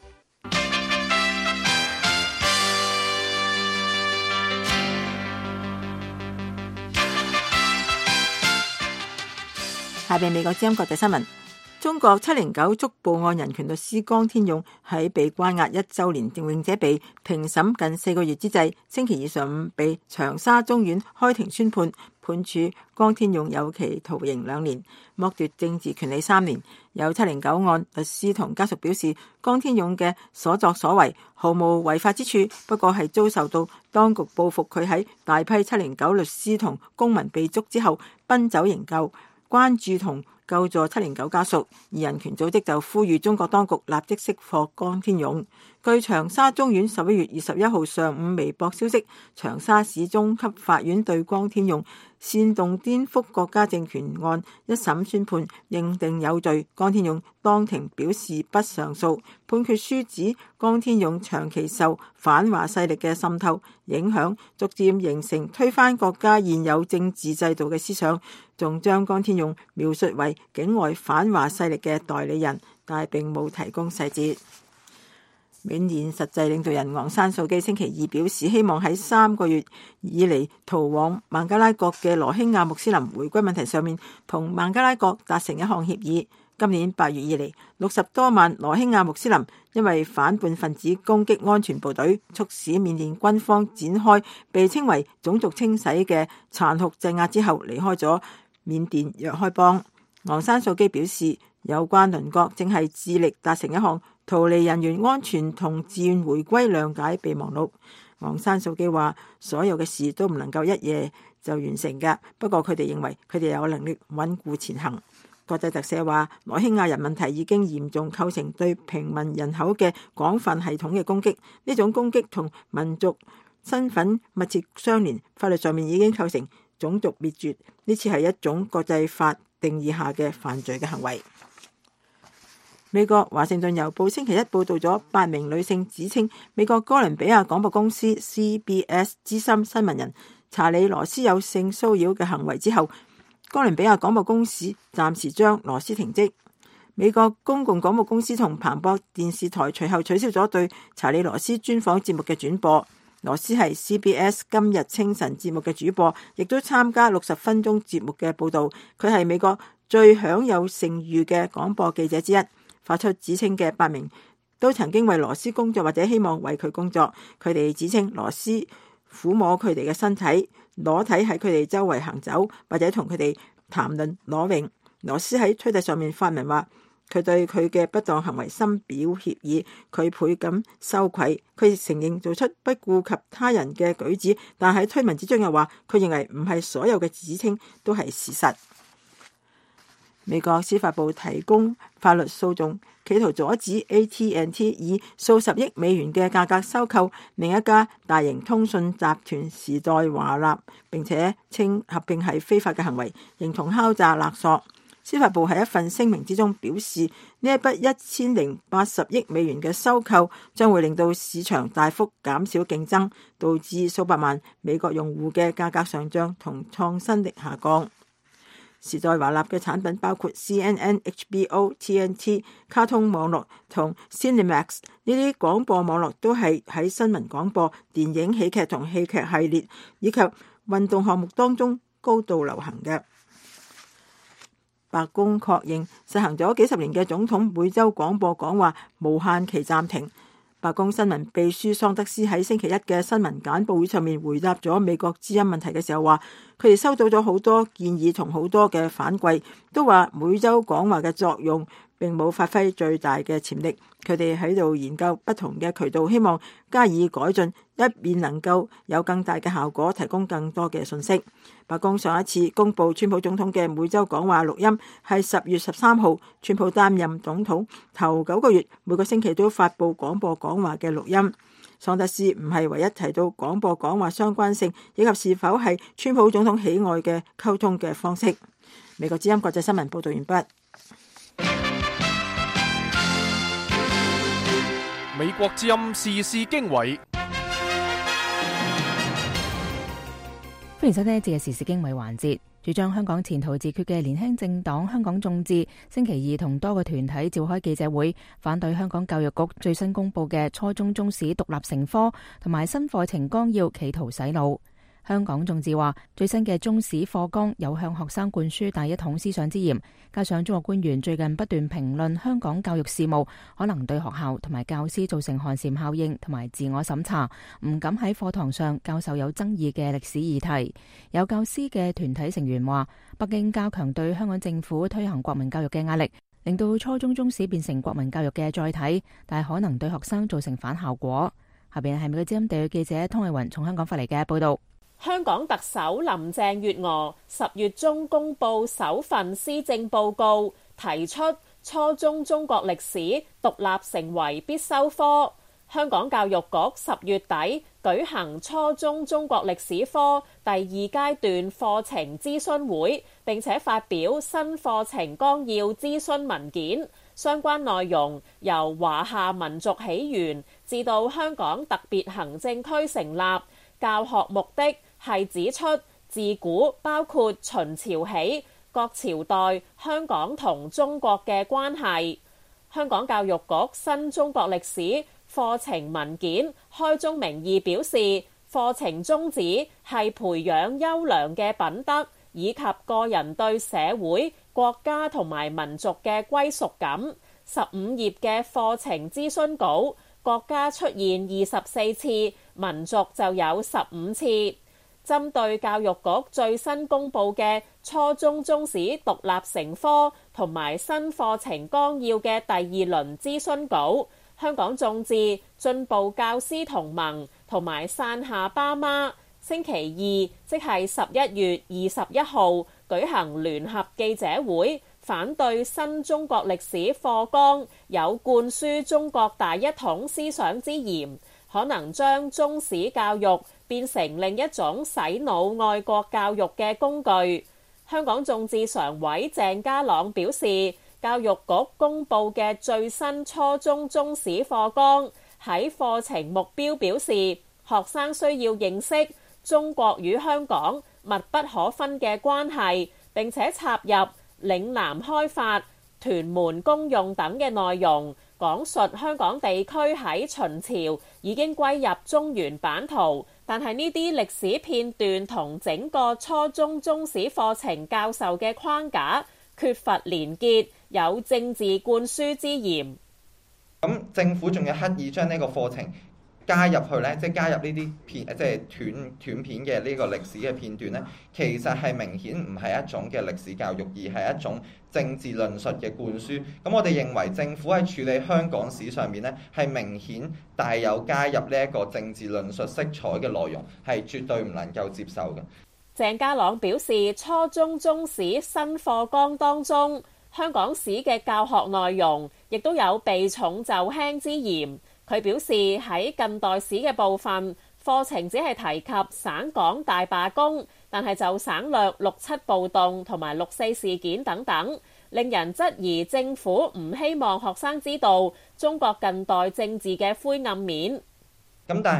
下邊美國之音國際新聞。中國709觸報案人權律師江天勇喺被關押1週年，並且被庭審近4個月之際，星期二上午被長沙中院開庭宣判，判處江天勇有期徒刑2年，剝奪政治權利3年。有709案律師同家屬表示，江天勇嘅所作所為毫無違法之處，不過係遭受到當局報復佢喺大批709律師同公民被捉之後奔走營救，關注同救助709家屬，而人權組織就呼籲中國當局立即釋放江天勇。據長沙中院11月21號上午微博消息，長沙市中級法院對江天勇煽動顛覆國家政權案一審宣判，認定有罪。江天勇當庭表示不上訴。判決書指江天勇長期受反華勢力嘅滲透影響，逐漸形成推翻國家現有政治制度嘅思想，仲將江天勇描述為境外反華勢力嘅代理人，但係並冇提供細節。緬甸實際領導人昂山素姬星期二表示，希望喺3個月以嚟逃往孟加拉國嘅羅興亞穆斯林回歸問題上面，同孟加拉國達成一項協議。今年8月以嚟，60多萬羅興亞穆斯林因為反叛分子攻擊安全部隊，促使緬甸軍方展開被稱為種族清洗嘅殘酷鎮壓之後，離開咗緬甸若開邦。昂山素姬表示，有關鄰國正係致力達成一項逃離人員安全同自願回歸諒解備忘錄。昂山素姬話，所有嘅事都唔能夠一夜就完成嘅，不過佢哋認為佢哋有能力穩固前行。國際特赦話，羅興亞人問題已經嚴重構成對平民人口嘅廣泛系統嘅攻擊，呢種攻擊同民族身份密切相連，法律上面已經構成種族滅絕，呢次係一種國際法定義下嘅犯罪嘅行為。美國華盛頓郵報星期一報道咗8名女性指稱美國哥倫比亞廣播公司 CBS 資深新聞人查理羅斯有性騷擾嘅行為之後，哥倫比亞廣播公司暫時將羅斯停職。美國公共廣播公司同彭博電視台隨後取消咗對查理羅斯專訪節目嘅轉播。羅斯係 CBS 今日清晨節目嘅主播，亦都參加60分鐘節目嘅報道。佢係美國最享有盛譽嘅廣播記者之一。發出指稱嘅8名都曾經為羅斯工作或者希望為佢工作。佢哋指稱羅斯撫摸佢哋嘅身體，裸體喺佢哋周圍行走，或者同佢哋談論裸泳。羅斯喺推特上面發文話，佢對佢嘅不當行為深表歉意，佢倍感羞愧。佢承認做出不顧及他人嘅舉止，但喺推文之中又話，佢認為唔係所有嘅指稱都係事實。美國司法部提供法律訴訟，企圖阻止 AT&T 以數十億美元嘅價格收購另一家大型通訊集團時代華納，並且稱合併係非法嘅行為，形同敲詐勒索。司法部喺一份聲明之中表示，呢一筆1080億美元嘅收購將會令到市場大幅減少競爭，導致數百萬美國用戶嘅價格上漲同創新力下降。 時代華納嘅產品包括 CNN、HBO、TNT、卡通網絡同 Cinemax 呢啲廣播網絡都係喺新聞廣播、電影、喜劇同戲劇系列以及運動項目當中高度流行嘅。白宮確認實行咗幾十年嘅總統每週廣播講話無限期暫停。白宮新聞秘書桑德斯喺星期一嘅新聞簡報會上面回答咗美國之音問題嘅時候話，佢哋收到咗好多建議同好多嘅反饋，都話每週講話嘅作用並冇發揮最大嘅潛力。佢哋喺度研究不同嘅渠道，希望加以改進，一面能夠有更大嘅效果，提供更多嘅信息。白宮上一次公布川普總統嘅每週講話錄音係10月13號，川普擔任總統頭9個月，每個星期都發布廣播講話嘅錄音。桑德斯唔係唯一提到廣播講話相關性以及是否係川普總統喜愛嘅溝通嘅方式。美國之音國際新聞報道完畢。 美國之音時事經緯， 歡迎收聽呢一節嘅時事經緯環節。主張香港前途自決嘅年輕政黨香港眾志星期二同多個團體召開記者會，反對香港教育局最新公布嘅初中中史獨立成科同埋新課程綱要，企圖洗腦。香港眾志話，最新嘅中史課綱有向學生灌輸大一統思想之嫌，加上中國官員最近不斷評論香港教育事務，可能對學校同埋教師造成寒蟬效應同埋自我審查，唔敢喺課堂上教授有爭議嘅歷史議題。有教師嘅團體成員話，北京加強對香港政府推行國民教育嘅壓力，令到初中中史變成國民教育嘅載體，但係可能對學生造成反效果。下邊係美國之音地區記者湯慧雲從香港發嚟嘅報道。 香港特首林鄭月娥10月中公布首份施政報告，提出初中中國歷史獨立成為必修科。香港教育局10月底舉行初中中國歷史科第2階段課程諮詢會，並且發表新課程綱要諮詢文件。相關內容由華夏民族起源至到香港特別行政區成立，教學目的係指出自古包括秦朝起各朝代香港同中國嘅關係。香港教育局新中國歷史課程文件開宗明義表示，課程宗旨係培養優良嘅品德以及個人對社會、國家同埋民族嘅歸屬感。15頁嘅課程諮詢稿，國家出現24次，民族就有15次。針對教育局最新公布嘅初中中史獨立成科同埋新課程綱要嘅第2輪諮詢稿，香港眾志、進步教師同盟同埋傘下爸媽星期二，即係11月21號舉行聯合記者會，反對新中國歷史課綱有灌輸中國大一統思想之嫌，可能將中史教育變成另一種洗腦愛國教育嘅工具。香港眾志常委鄭家朗表示，教育局公布嘅最新初中中史課綱喺課程目標表示，學生需要認識中國與香港密不可分嘅關係，並且插入嶺南開發、屯門公用等嘅內容，講述香港地區喺秦朝已經歸入中原版圖。但係呢啲歷史片段同整個初中中史課程教授嘅框架缺乏連結，有政治灌輸之嫌。 咁政府仲要刻意將呢個課程加入去呢，即係加入呢啲片，即係斷片嘅呢個歷史嘅片段呢，其實係明顯唔係一種嘅歷史教育，而係一種政治論述嘅灌輸。咁我哋認為政府喺處理香港史上面呢，係明顯帶有加入呢一個政治論述色彩嘅內容，係絕對唔能夠接受嘅。 鄭家朗表示，初中中史新課綱當中，香港史嘅教學內容亦都有避重就輕之嫌。佢表示喺近代史嘅部分，課程只係提及省港大罷工，但係就省略6·7暴動同埋6·4事件等等，令人質疑政府唔希望學生知道中國近代政治嘅灰暗面。 咁但係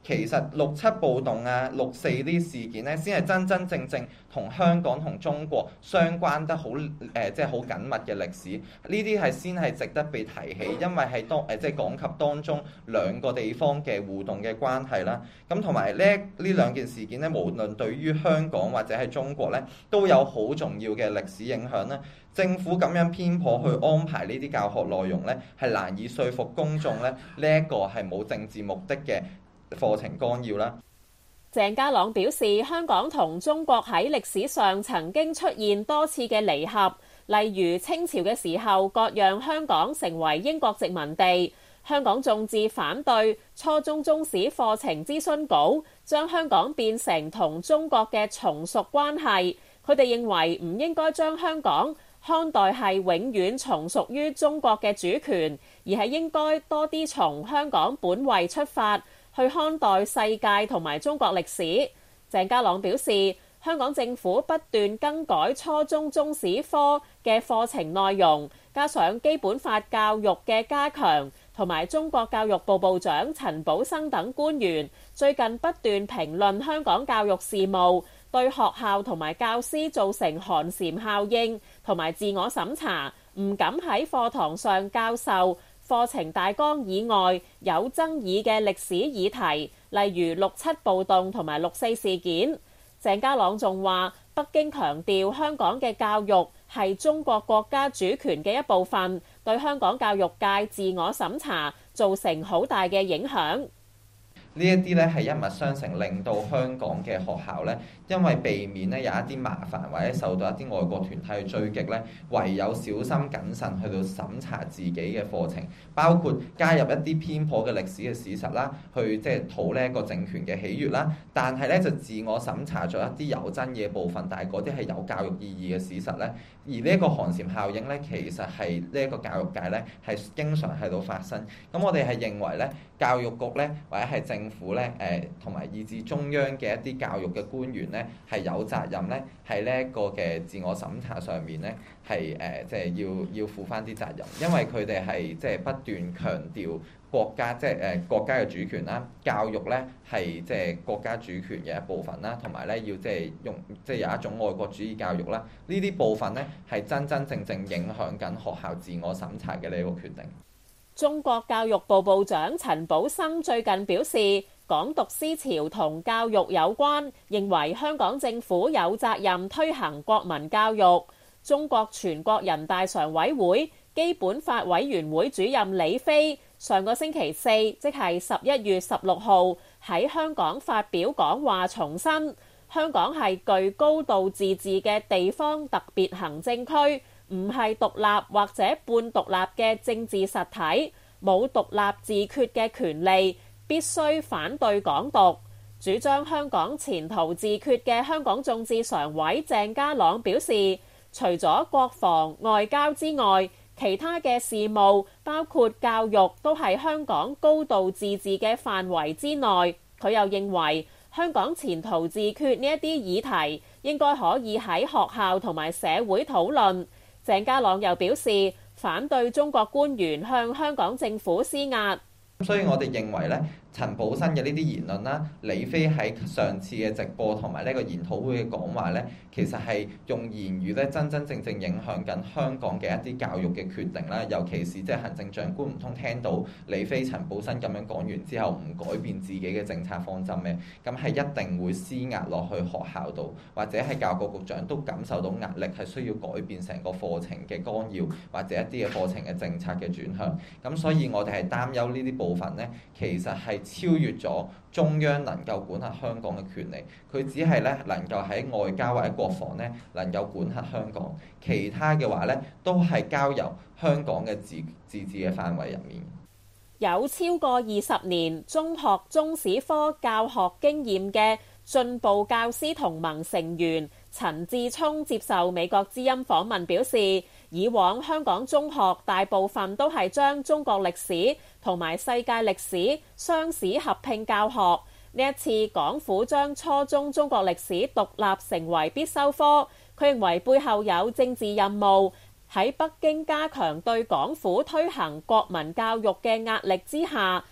其實6·7暴動啊、6·4呢啲事件咧，先係真真正正同香港同中國相關得好即係好緊密嘅歷史。呢啲係先係值得被提起，因為係即係講及當中兩個地方嘅互動嘅關係啦。咁同埋呢兩件事件咧，無論對於香港或者係中國咧，都有好重要嘅歷史影響啦。政府咁樣偏頗去安排呢啲教學內容咧，係難以說服公眾咧，呢一個係冇政治目的嘅課程綱要啦。 鄭家朗表示，香港同中國喺歷史上曾經出現多次嘅離合，例如清朝嘅時候割讓香港成為英國殖民地。香港眾志反對初中中史課程諮詢稿將香港變成同中國嘅從屬關係。佢哋認為唔應該將香港看待係永遠從屬於中國嘅主權，而係應該多啲從香港本位出發去看待世界同埋中國歷史。鄭家朗表示，香港政府不斷更改初中中史科嘅課程內容，加上基本法教育嘅加強，同埋中國教育部部長陳寶生等官員最近不斷評論香港教育事務，對學校同埋教師造成寒蟬效應同埋自我審查，唔敢喺課堂上教授課程大綱以外有爭議嘅歷史議題，例如6·7暴動同埋6·4事件。鄭家朗仲話，北京強調香港嘅教育係中國國家主權嘅一部分，對香港教育界自我審查造成好大嘅影響。 呢一啲咧係一脈相承，令到香港嘅學校咧，因為避免咧有一啲麻煩或者受到一啲外國團體去追擊咧，唯有小心謹慎去到審查自己嘅課程，包括加入一啲偏頗嘅歷史嘅事實啦，去即係討呢一個政權嘅喜悅啦。但係咧就自我審查咗一啲有爭議嘅部分，但係嗰啲係有教育意義嘅事實咧。而呢一個寒蟬效應咧，其實係呢一個教育界咧係經常喺度發生。咁我哋係認為咧，教育局咧或者係政府咧同埋以至中央嘅一啲教育嘅官員咧係有責任咧喺呢一個嘅自我審查上面咧係即係要負翻啲責任，因為佢哋係即係不斷強調國家即係國家嘅主權啦，教育咧係即係國家主權嘅一部分啦，同埋咧要即係用即係有一種愛國主義教育啦，呢啲部分咧係真真正正影響緊學校自我審查嘅呢個決定。 中國教育部部長陳寶生最近表示，港獨思潮同教育有關，認為香港政府有責任推行國民教育。中國全國人大常委會基本法委員會主任李飛上個星期四，即係11月16號喺香港發表講話，重申香港係具高度自治嘅地方特別行政區，唔係獨立或者半獨立嘅政治實體，冇獨立自決嘅權利，必須反對港獨。主張香港前途自決嘅香港眾志常委鄭家朗表示，除咗國防、外交之外，其他嘅事務包括教育都係香港高度自治嘅範圍之內。佢又認為香港前途自決呢一啲議題應該可以喺學校同埋社會討論。鄭家朗又表示反對中國官員向香港政府施壓。 所以我哋認為咧，陳寶生嘅呢啲言論啦，李飛喺上次嘅直播同埋呢個研討會嘅講話咧，其實係用言語咧真真正正影響緊香港嘅一啲教育嘅決定啦。尤其是即係行政長官唔通聽到李飛、陳寶生咁樣講完之後唔改變自己嘅政策方針咩？咁係一定會施壓落去學校度，或者係教育局局長都感受到壓力，係需要改變成個課程嘅綱要或者一啲嘅課程嘅政策嘅轉向。咁所以我哋係擔憂呢啲部分咧，其實係超越咗中央能夠管轄香港嘅權利，佢只係咧能夠喺外交或者國防咧能夠管轄香港，其他嘅話咧都係交由香港嘅自治嘅範圍入面。 有超過20年中學中史科教學經驗嘅進步教師同盟成員陳志聰接受美國之音訪問表示，以往香港中學大部分都係將中國歷史同埋世界歷史雙史合併教學。呢一次港府將初中中國歷史獨立成為必修科，佢認為背後有政治任務。喺北京加強對港府推行國民教育嘅壓力之下，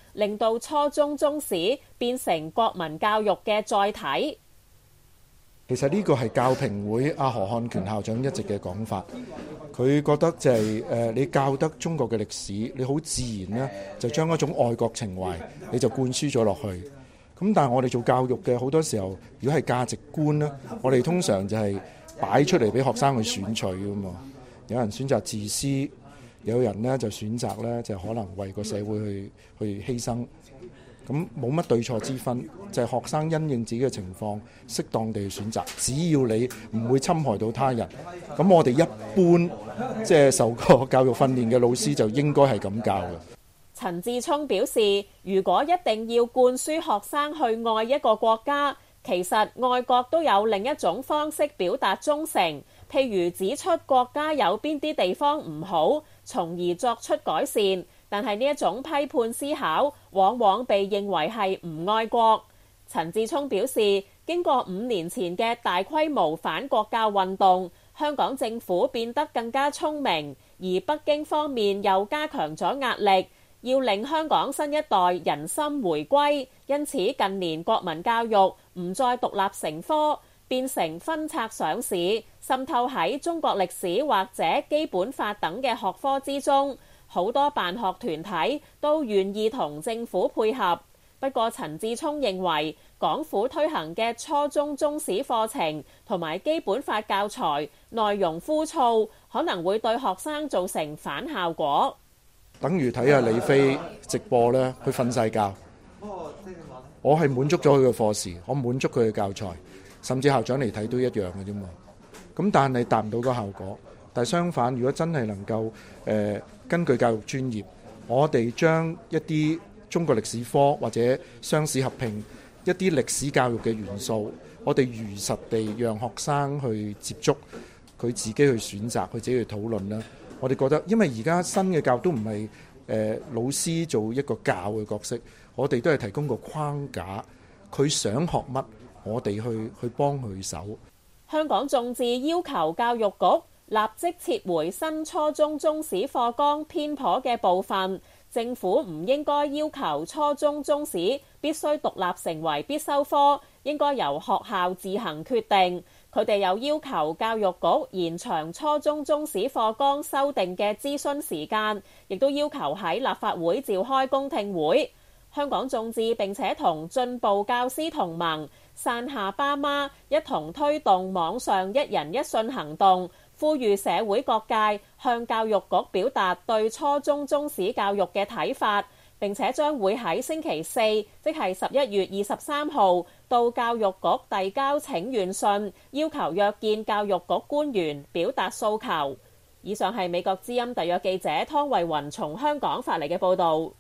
令到初中中史變成國民教育嘅載體。 其實呢個係教評會阿何漢權校長一直嘅講法，佢覺得就係你教得中國嘅歷史，你好自然呢就將一種愛國情懷你就灌輸咗落去。咁但係我哋做教育嘅好多時候，如果係價值觀呢，我哋通常就係擺出嚟俾學生去選取㗎嘛。有人選擇自私，有人呢就選擇呢就可能為個社會去犧牲。咁冇乜對錯之分，就係學生因應自己嘅情況，適當地去選擇。只要你唔會侵害到他人，咁我哋一般即係受過教育訓練嘅老師就應該係咁教嘅。 陳志聰表示，如果一定要灌輸學生去愛一個國家，其實愛國都有另一種方式表達忠誠，譬如指出國家有邊啲地方唔好，從而作出改善。但係呢一種批判思考，往往被認為係唔愛國。陳志聰表示，經過5年前嘅大規模反國教運動，香港政府變得更加聰明，而北京方面又加強咗壓力，要令香港新一代人心回歸。因此近年國民教育唔再獨立成科，變成分拆上市，滲透喺中國歷史或者基本法等嘅學科之中。好多辦學團體都願意同政府配合，不過陳志聰認為港府推行嘅初中中史課程同埋基本法教材內容枯燥，可能會對學生造成反效果。 等於睇下李飛直播咧，佢瞓晒覺。我係滿足咗佢嘅課時，我滿足佢嘅教材，甚至校長嚟睇都一樣嘅啫嘛。咁但係達唔到個效果。但係相反，如果真係能夠根據教育專業，我哋將一啲中國歷史科或者雙史合併一啲歷史教育嘅元素，我哋如實地讓學生去接觸，佢自己去選擇，佢自己去討論啦。我哋覺得，因為而家新嘅教育都唔係老師做一個教嘅角色，我哋都係提供個框架，佢想學乜，我哋去幫佢手。 香港眾志要求教育局立即撤回新初中中史課綱偏頗嘅部分，政府唔應該要求初中中史必須獨立成為必修科，應該由學校自行決定。佢哋又要求教育局延長初中中史課綱修訂嘅諮詢時間，亦都要求喺立法會召開公聽會。香港眾志並且同進步教師同盟、傘下爸媽一同推動網上一人一信行動，呼籲社會各界向教育局表達對初中中史教育嘅睇法，並且將會喺星期四，即係11月23號，到教育局遞交請願信，要求約見教育局官員，表達訴求。以上係美國之音特約記者湯慧雲從香港發嚟嘅報導。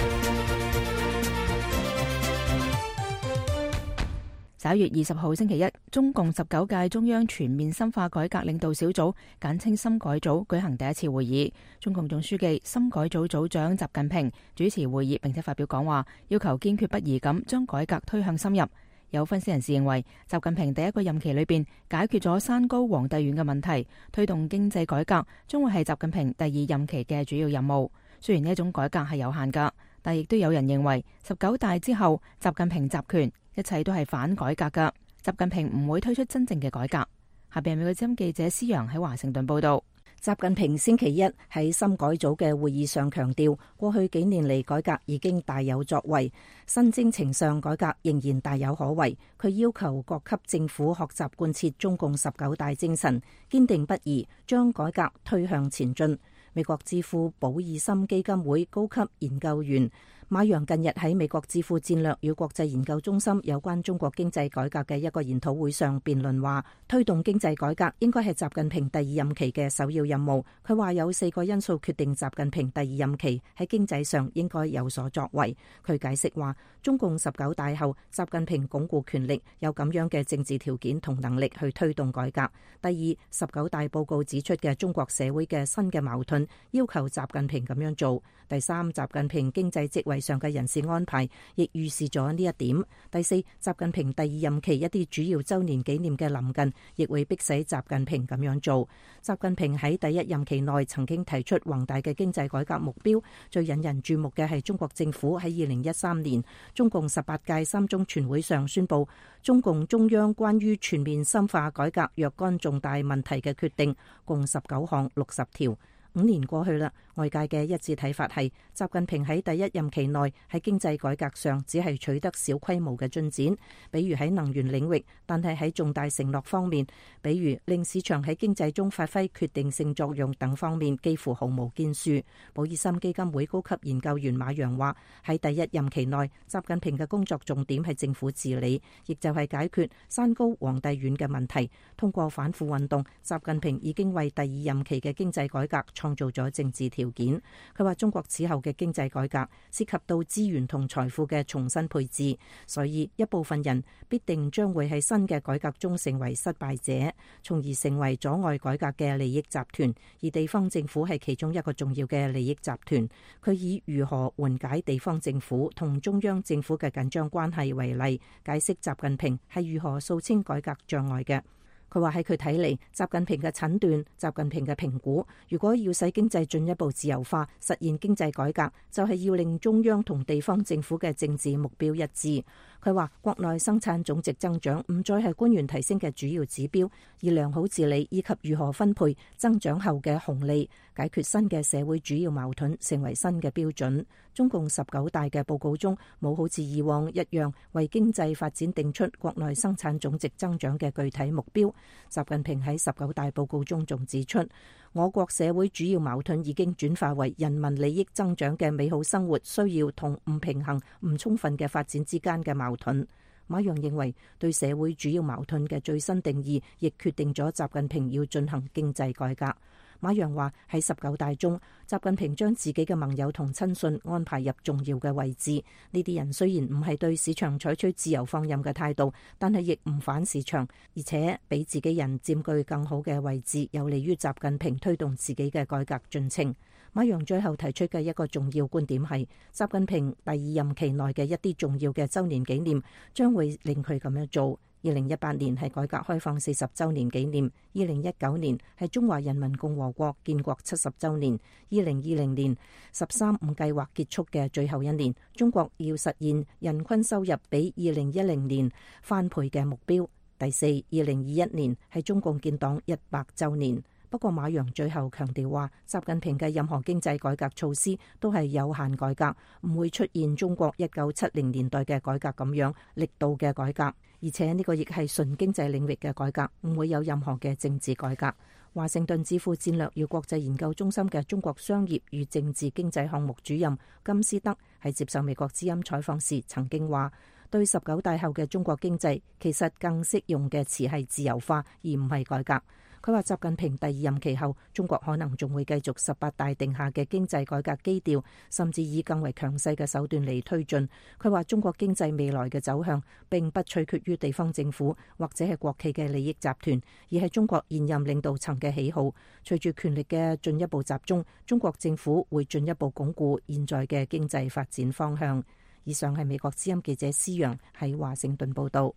11月20號星期一，中共19屆中央全面深化改革領導小組簡稱深改組舉行第一次會議，中共總書記、深改組組長習近平主持會議，並且發表講話，要求堅決不移咁將改革推向深入。有分析人士認為，習近平第一個任期裏邊解決咗山高皇帝遠嘅問題，推動經濟改革將會係習近平第2任期嘅主要任務。雖然呢一種改革係有限噶，但亦都有人認為19大之後習近平集權，一切都係反改革噶，習近平唔會推出真正嘅改革。下邊係美國之音記者施陽喺華盛頓報道。 習近平星期一喺深改組嘅會議上強調，過去幾年嚟改革已經大有作為，新征程上改革仍然大有可為。佢要求各級政府學習貫徹中共19大精神，堅定不移將改革推向前進。美國智庫保爾森基金會高級研究員馬陽近日喺美國智庫戰略與國際研究中心有關中國經濟改革嘅一個研討會上辯論話，推動經濟改革應該係習近平第2任期嘅首要任務。佢話有4個因素決定習近平第2任期喺經濟上應該有所作為。佢解釋話，中共19大後，習近平鞏固權力，有咁樣嘅政治條件同能力去推動改革。第二，19大報告指出嘅中國社會嘅新嘅矛盾，要求習近平咁樣做。第三，習近平經濟職位上嘅人事安排，亦預示咗呢一點。第四，習近平第二任期一啲主要週年紀念嘅臨近，亦會迫使習近平咁樣做。習近平喺第一任期內曾經提出宏大嘅經濟改革目標，最引人注目嘅係中國政府喺2013年中共18屆三中全會上宣布，中共中央關於全面深化改革若干重大問題嘅決定，共19項60條。5年過去啦，外界嘅一致睇法係，習近平喺第一任期內喺經濟改革上只係取得小規模嘅進展，比如喺能源領域，但係喺重大承諾方面，比如令市場喺經濟中發揮決定性作用等方面，幾乎毫無建樹。保爾森基金會高級研究員馬洋話：喺第一任期內，習近平嘅工作重點係政府治理，亦就係解決山高皇帝遠嘅問題。通過反腐運動，習近平已經為第二任期嘅經濟改革創造咗政治條件。佢話中國此後嘅經濟改革涉及到資源同財富嘅重新配置，所以一部分人必定將會喺新嘅改革中成為失敗者，從而成為阻礙改革嘅利益集團，而地方政府係其中一個重要嘅利益集團。佢以如何緩解地方政府同中央政府嘅緊張關係為例，解釋習近平係如何掃清改革障礙嘅。佢話喺佢睇嚟，習近平嘅診斷、習近平嘅評估，如果要使經濟進一步自由化、實現經濟改革，就係要令中央同地方政府嘅政治目標一致。佢話國內生產總值增長唔再係官員提升嘅主要指標，而良好治理以及如何分配增長後嘅紅利，解決新嘅社會主要矛盾成為新嘅標準。中共19大嘅報告中冇好似以往一樣為經濟發展定出國內生產總值增長嘅具體目標。習近平喺19大報告中仲指出，我國社會主要矛盾已經轉化為人民利益增長嘅美好生活需要同唔平衡、唔充分嘅發展之間嘅矛盾。馬洋認為，對社會主要矛盾嘅最新定義，亦決定咗習近平要進行經濟改革。馬洋話喺19大中，習近平將自己嘅盟友同親信安排入重要嘅位置。呢啲人雖然唔係對市場採取自由放任嘅態度，但係亦唔反市場，而且比自己人佔據更好嘅位置，有利於習近平推動自己嘅改革進程。馬洋最後提出嘅一個重要觀點係，習近平第二任期內嘅一啲重要嘅週年紀念將會令佢咁樣做。2018年係改革開放40週年紀念，2019年係中華人民共和國建國70週年，2020年13五計劃結束嘅最後一年，中國要實現人均收入比2010年翻倍嘅目標。第四，2021年係中共建黨100週年。不過馬洋最後強調話，習近平嘅任何經濟改革措施都係有限改革，唔會出現中國1970年代嘅改革咁樣力度嘅改革，而且呢個亦係純經濟領域嘅改革，唔會有任何嘅政治改革。華盛頓智庫戰略與國際研究中心嘅中國商業與政治經濟項目主任金斯德喺接受美國之音採訪時曾經話，對19大後嘅中國經濟，其實更適用嘅詞係自由化，而唔係改革。佢話習近平第二任期後，中國可能仲會繼續18大定下嘅經濟改革基調，甚至以更為強勢嘅手段嚟推進。佢話中國經濟未來嘅走向並不取決於地方政府或者係國企嘅利益集團，而係中國現任領導層嘅喜好。隨住權力嘅進一步集中，中國政府會進一步鞏固現在嘅經濟發展方向。以上係美國之音記者施洋喺華盛頓報道。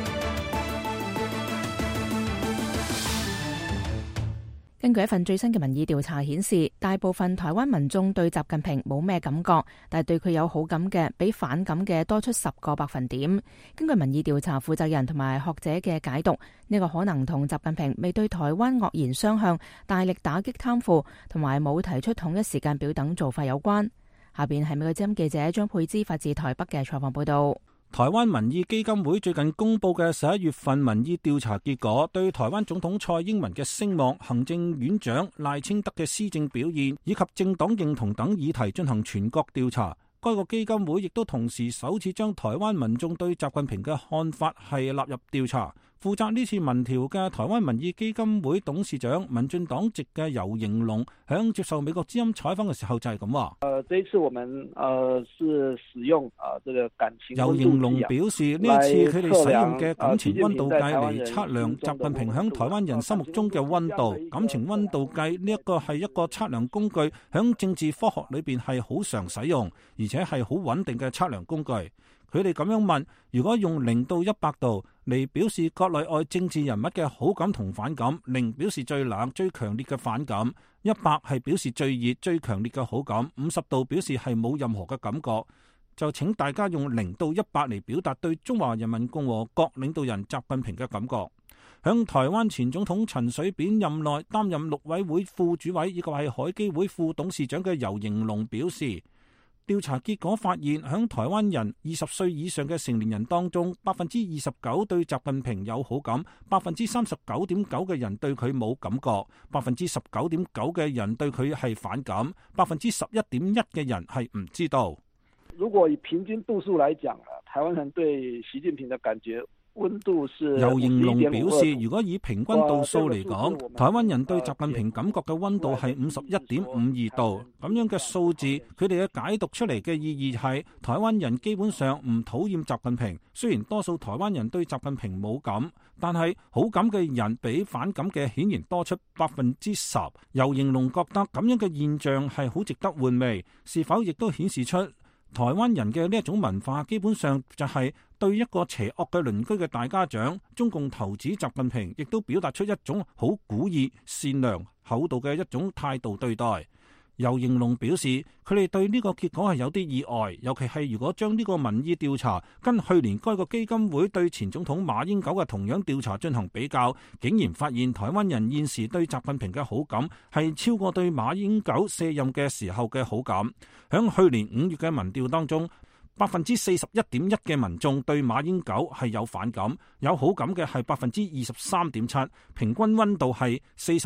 根據一份最新嘅民意調查顯示，大部分台灣民眾對習近平冇咩感覺，但係對佢有好感嘅比反感嘅多出10個百分點。根據民意調查負責人同埋學者嘅解讀，呢個可能同習近平未對台灣惡言相向、大力打擊貪腐同埋冇提出統一時間表等做法有關。下邊係美國之音記者張佩芝發自台北嘅採訪報道。 台灣民意基金會最近公布嘅11月份民意調查結果，對台灣總統蔡英文嘅聲望、行政院長賴清德嘅施政表現以及政黨認同等議題進行全國調查。該個基金會亦都同時首次將台灣民眾對習近平嘅看法係納入調查。 負責呢次民調嘅台灣民意基金會董事長、民進黨籍嘅游盈隆響接受美國之音採訪嘅時候就係咁話。 這一次我們是使用這個感情溫度計。 游盈隆表示，呢一次佢哋使用嘅感情溫度計嚟測量習近平響台灣人心目中嘅溫度。感情溫度計呢一個係一個測量工具，響政治科學裏邊係好常使用，而且係好穩定嘅測量工具。佢哋咁樣問，如果用0到100度嚟表示國內外政治人物嘅好感同反感，0表示最冷最強烈嘅反感，100係表示最熱最強烈嘅好感，50度表示係冇任何嘅感覺。就請大家用0到100嚟表達對中華人民共和國領導人習近平嘅感覺。響台灣前總統陳水扁任內擔任陸委會副主委以及係海基會副董事長嘅游盈隆表示，調查結果發現，響台灣人20歲以上嘅成年人當中，29%對習近平有好感，39.9%嘅人對佢冇感覺，19.9%嘅人對佢係反感，11.1%嘅人係唔知道。 如果以平均度數來講，台灣人對習近平嘅感覺溫度是游盈隆表示，如果以平均度數嚟講，台灣人對習近平感覺嘅溫度係51.52度。咁樣嘅數字，佢哋嘅解讀出嚟嘅意義係，台灣人基本上唔討厭習近平。雖然多數台灣人對習近平冇感，但係好感嘅人比反感嘅顯然多出10%。游盈隆覺得咁樣嘅現象係好值得玩味，是否亦都顯示出台灣人嘅呢一種文化，基本上就係對一個邪惡嘅鄰居嘅大家長中共投指習近平，亦都表達出一種好古意、善良、厚道嘅一種態度對待。游盈隆表示，佢哋對呢個結果係有啲意外，尤其係如果將呢個民意調查跟去年該個基金會對前總統馬英九嘅同樣調查進行比較，竟然發現台灣人現時對習近平嘅好感係超過對馬英九卸任嘅時候嘅好感。響去年5月嘅民調當中，41.1%嘅民眾對馬英九係有反感，有好感嘅係23.7%，平均溫度係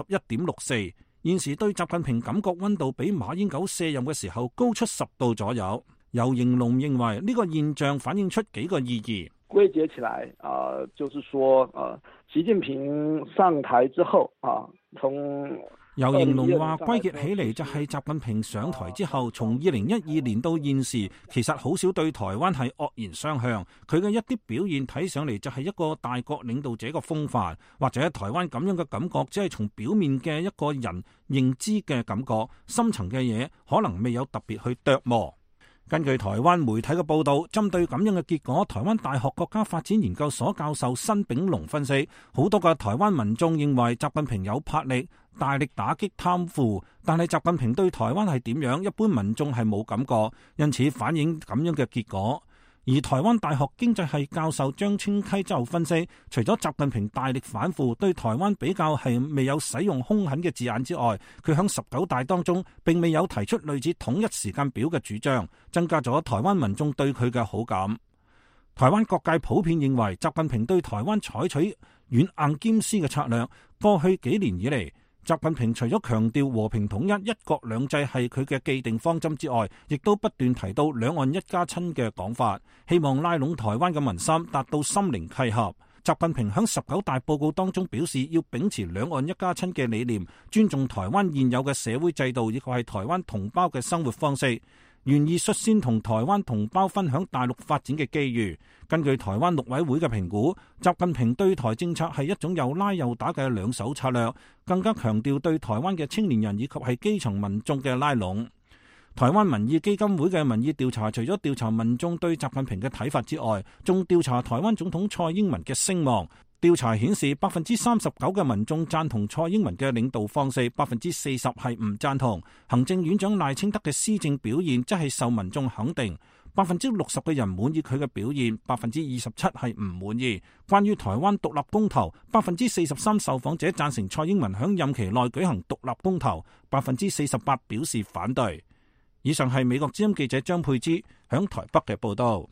41.64。現時對習近平感覺溫度比馬英九卸任嘅時候高出10度左右。游盈隆認為呢個現象反映出幾個意義。 歸結起來就是說習近平上台之後從游盈隆話歸結起嚟就係習近平上台之後，從2012年到現時，其實好少對台灣係惡言相向。佢嘅一啲表現睇上嚟就係一個大國領導者嘅風範，或者台灣咁樣嘅感覺，只係從表面嘅一個人認知嘅感覺，深層嘅嘢可能未有特別去琢磨。根據台灣媒體嘅報導，針對咁樣嘅結果，台灣大學國家發展研究所教授辛炳龍分析，好多嘅台灣民眾認為習近平有魄力，大力打擊貪腐，但係習近平對台灣係點樣，一般民眾係冇感覺，因此反映咁樣嘅結果。而台灣大學經濟系教授張清溪就分析，除咗習近平大力反腐，對台灣比較係未有使用兇狠嘅字眼之外，佢響19大當中並未有提出類似統一時間表嘅主張，增加咗台灣民眾對佢嘅好感。台灣各界普遍認為，習近平對台灣採取軟硬兼施嘅策略。過去幾年以嚟，習近平除咗強調和平統一、一國兩制係佢嘅既定方針之外，亦都不斷提到兩岸一家親嘅講法，希望拉攏台灣嘅民心，達到心靈契合。習近平喺19大報告當中表示，要秉持兩岸一家親嘅理念，尊重台灣現有嘅社會制度，以及係台灣同胞嘅生活方式，願意率先同台灣同胞分享大陸發展嘅機遇。根據台灣陸委會嘅評估，習近平對台政策係一種又拉又打嘅兩手策略，更加強調對台灣嘅青年人以及係基層民眾嘅拉攏。台灣民意基金會嘅民意調查，除咗調查民眾對習近平嘅睇法之外，仲調查台灣總統蔡英文嘅聲望。調查顯示，39%嘅民眾贊同蔡英文嘅領導方式，40%係唔贊同。行政院長賴清德嘅施政表現則係受民眾肯定，60%嘅人滿意佢嘅表現，27%係唔滿意。關於台灣獨立公投，43%受訪者贊成蔡英文響任期內舉行獨立公投，48%表示反對。以上係美國之音記者張佩芝響台北嘅報道。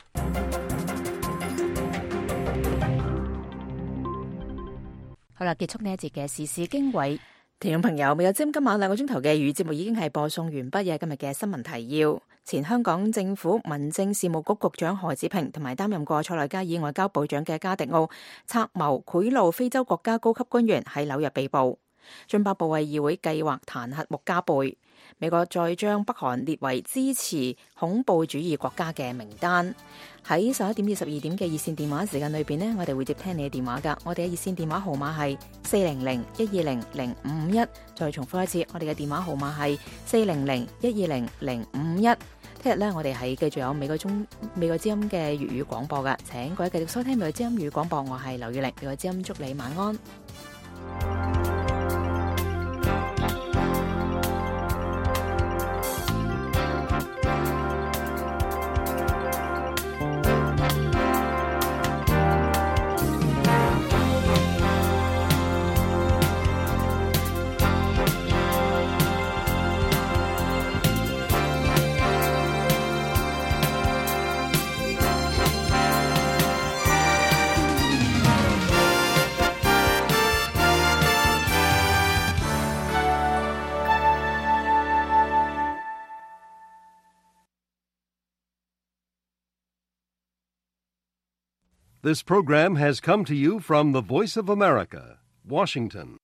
好啦，結束呢一節嘅時事經緯。 聽眾朋友，未有尖今晚2個鐘頭嘅粵語節目已經係播送完畢嘅。今日嘅新聞提要：前香港政府民政事務局局長何志平同埋擔任過塞內加爾外交部長嘅加迪奧策謀賄賂非洲國家高級官員喺紐約被捕。津巴布韋議會計劃彈劾穆加貝。美國再將北韓列為支持恐怖主義國家嘅名單。喺11點至12點嘅熱線電話時間裏邊呢，我哋會接聽你嘅電話噶。我哋嘅熱線電話號碼係400-120-0551。再重複一次，我哋嘅電話號碼係400-120-0551。聽日呢，我哋係繼續有美國之音嘅粵語廣播噶，請各位繼續收聽美國之音粵語廣播。我係劉月玲，美國之音祝你晚安。 This program has come to you from the Voice of America, Washington.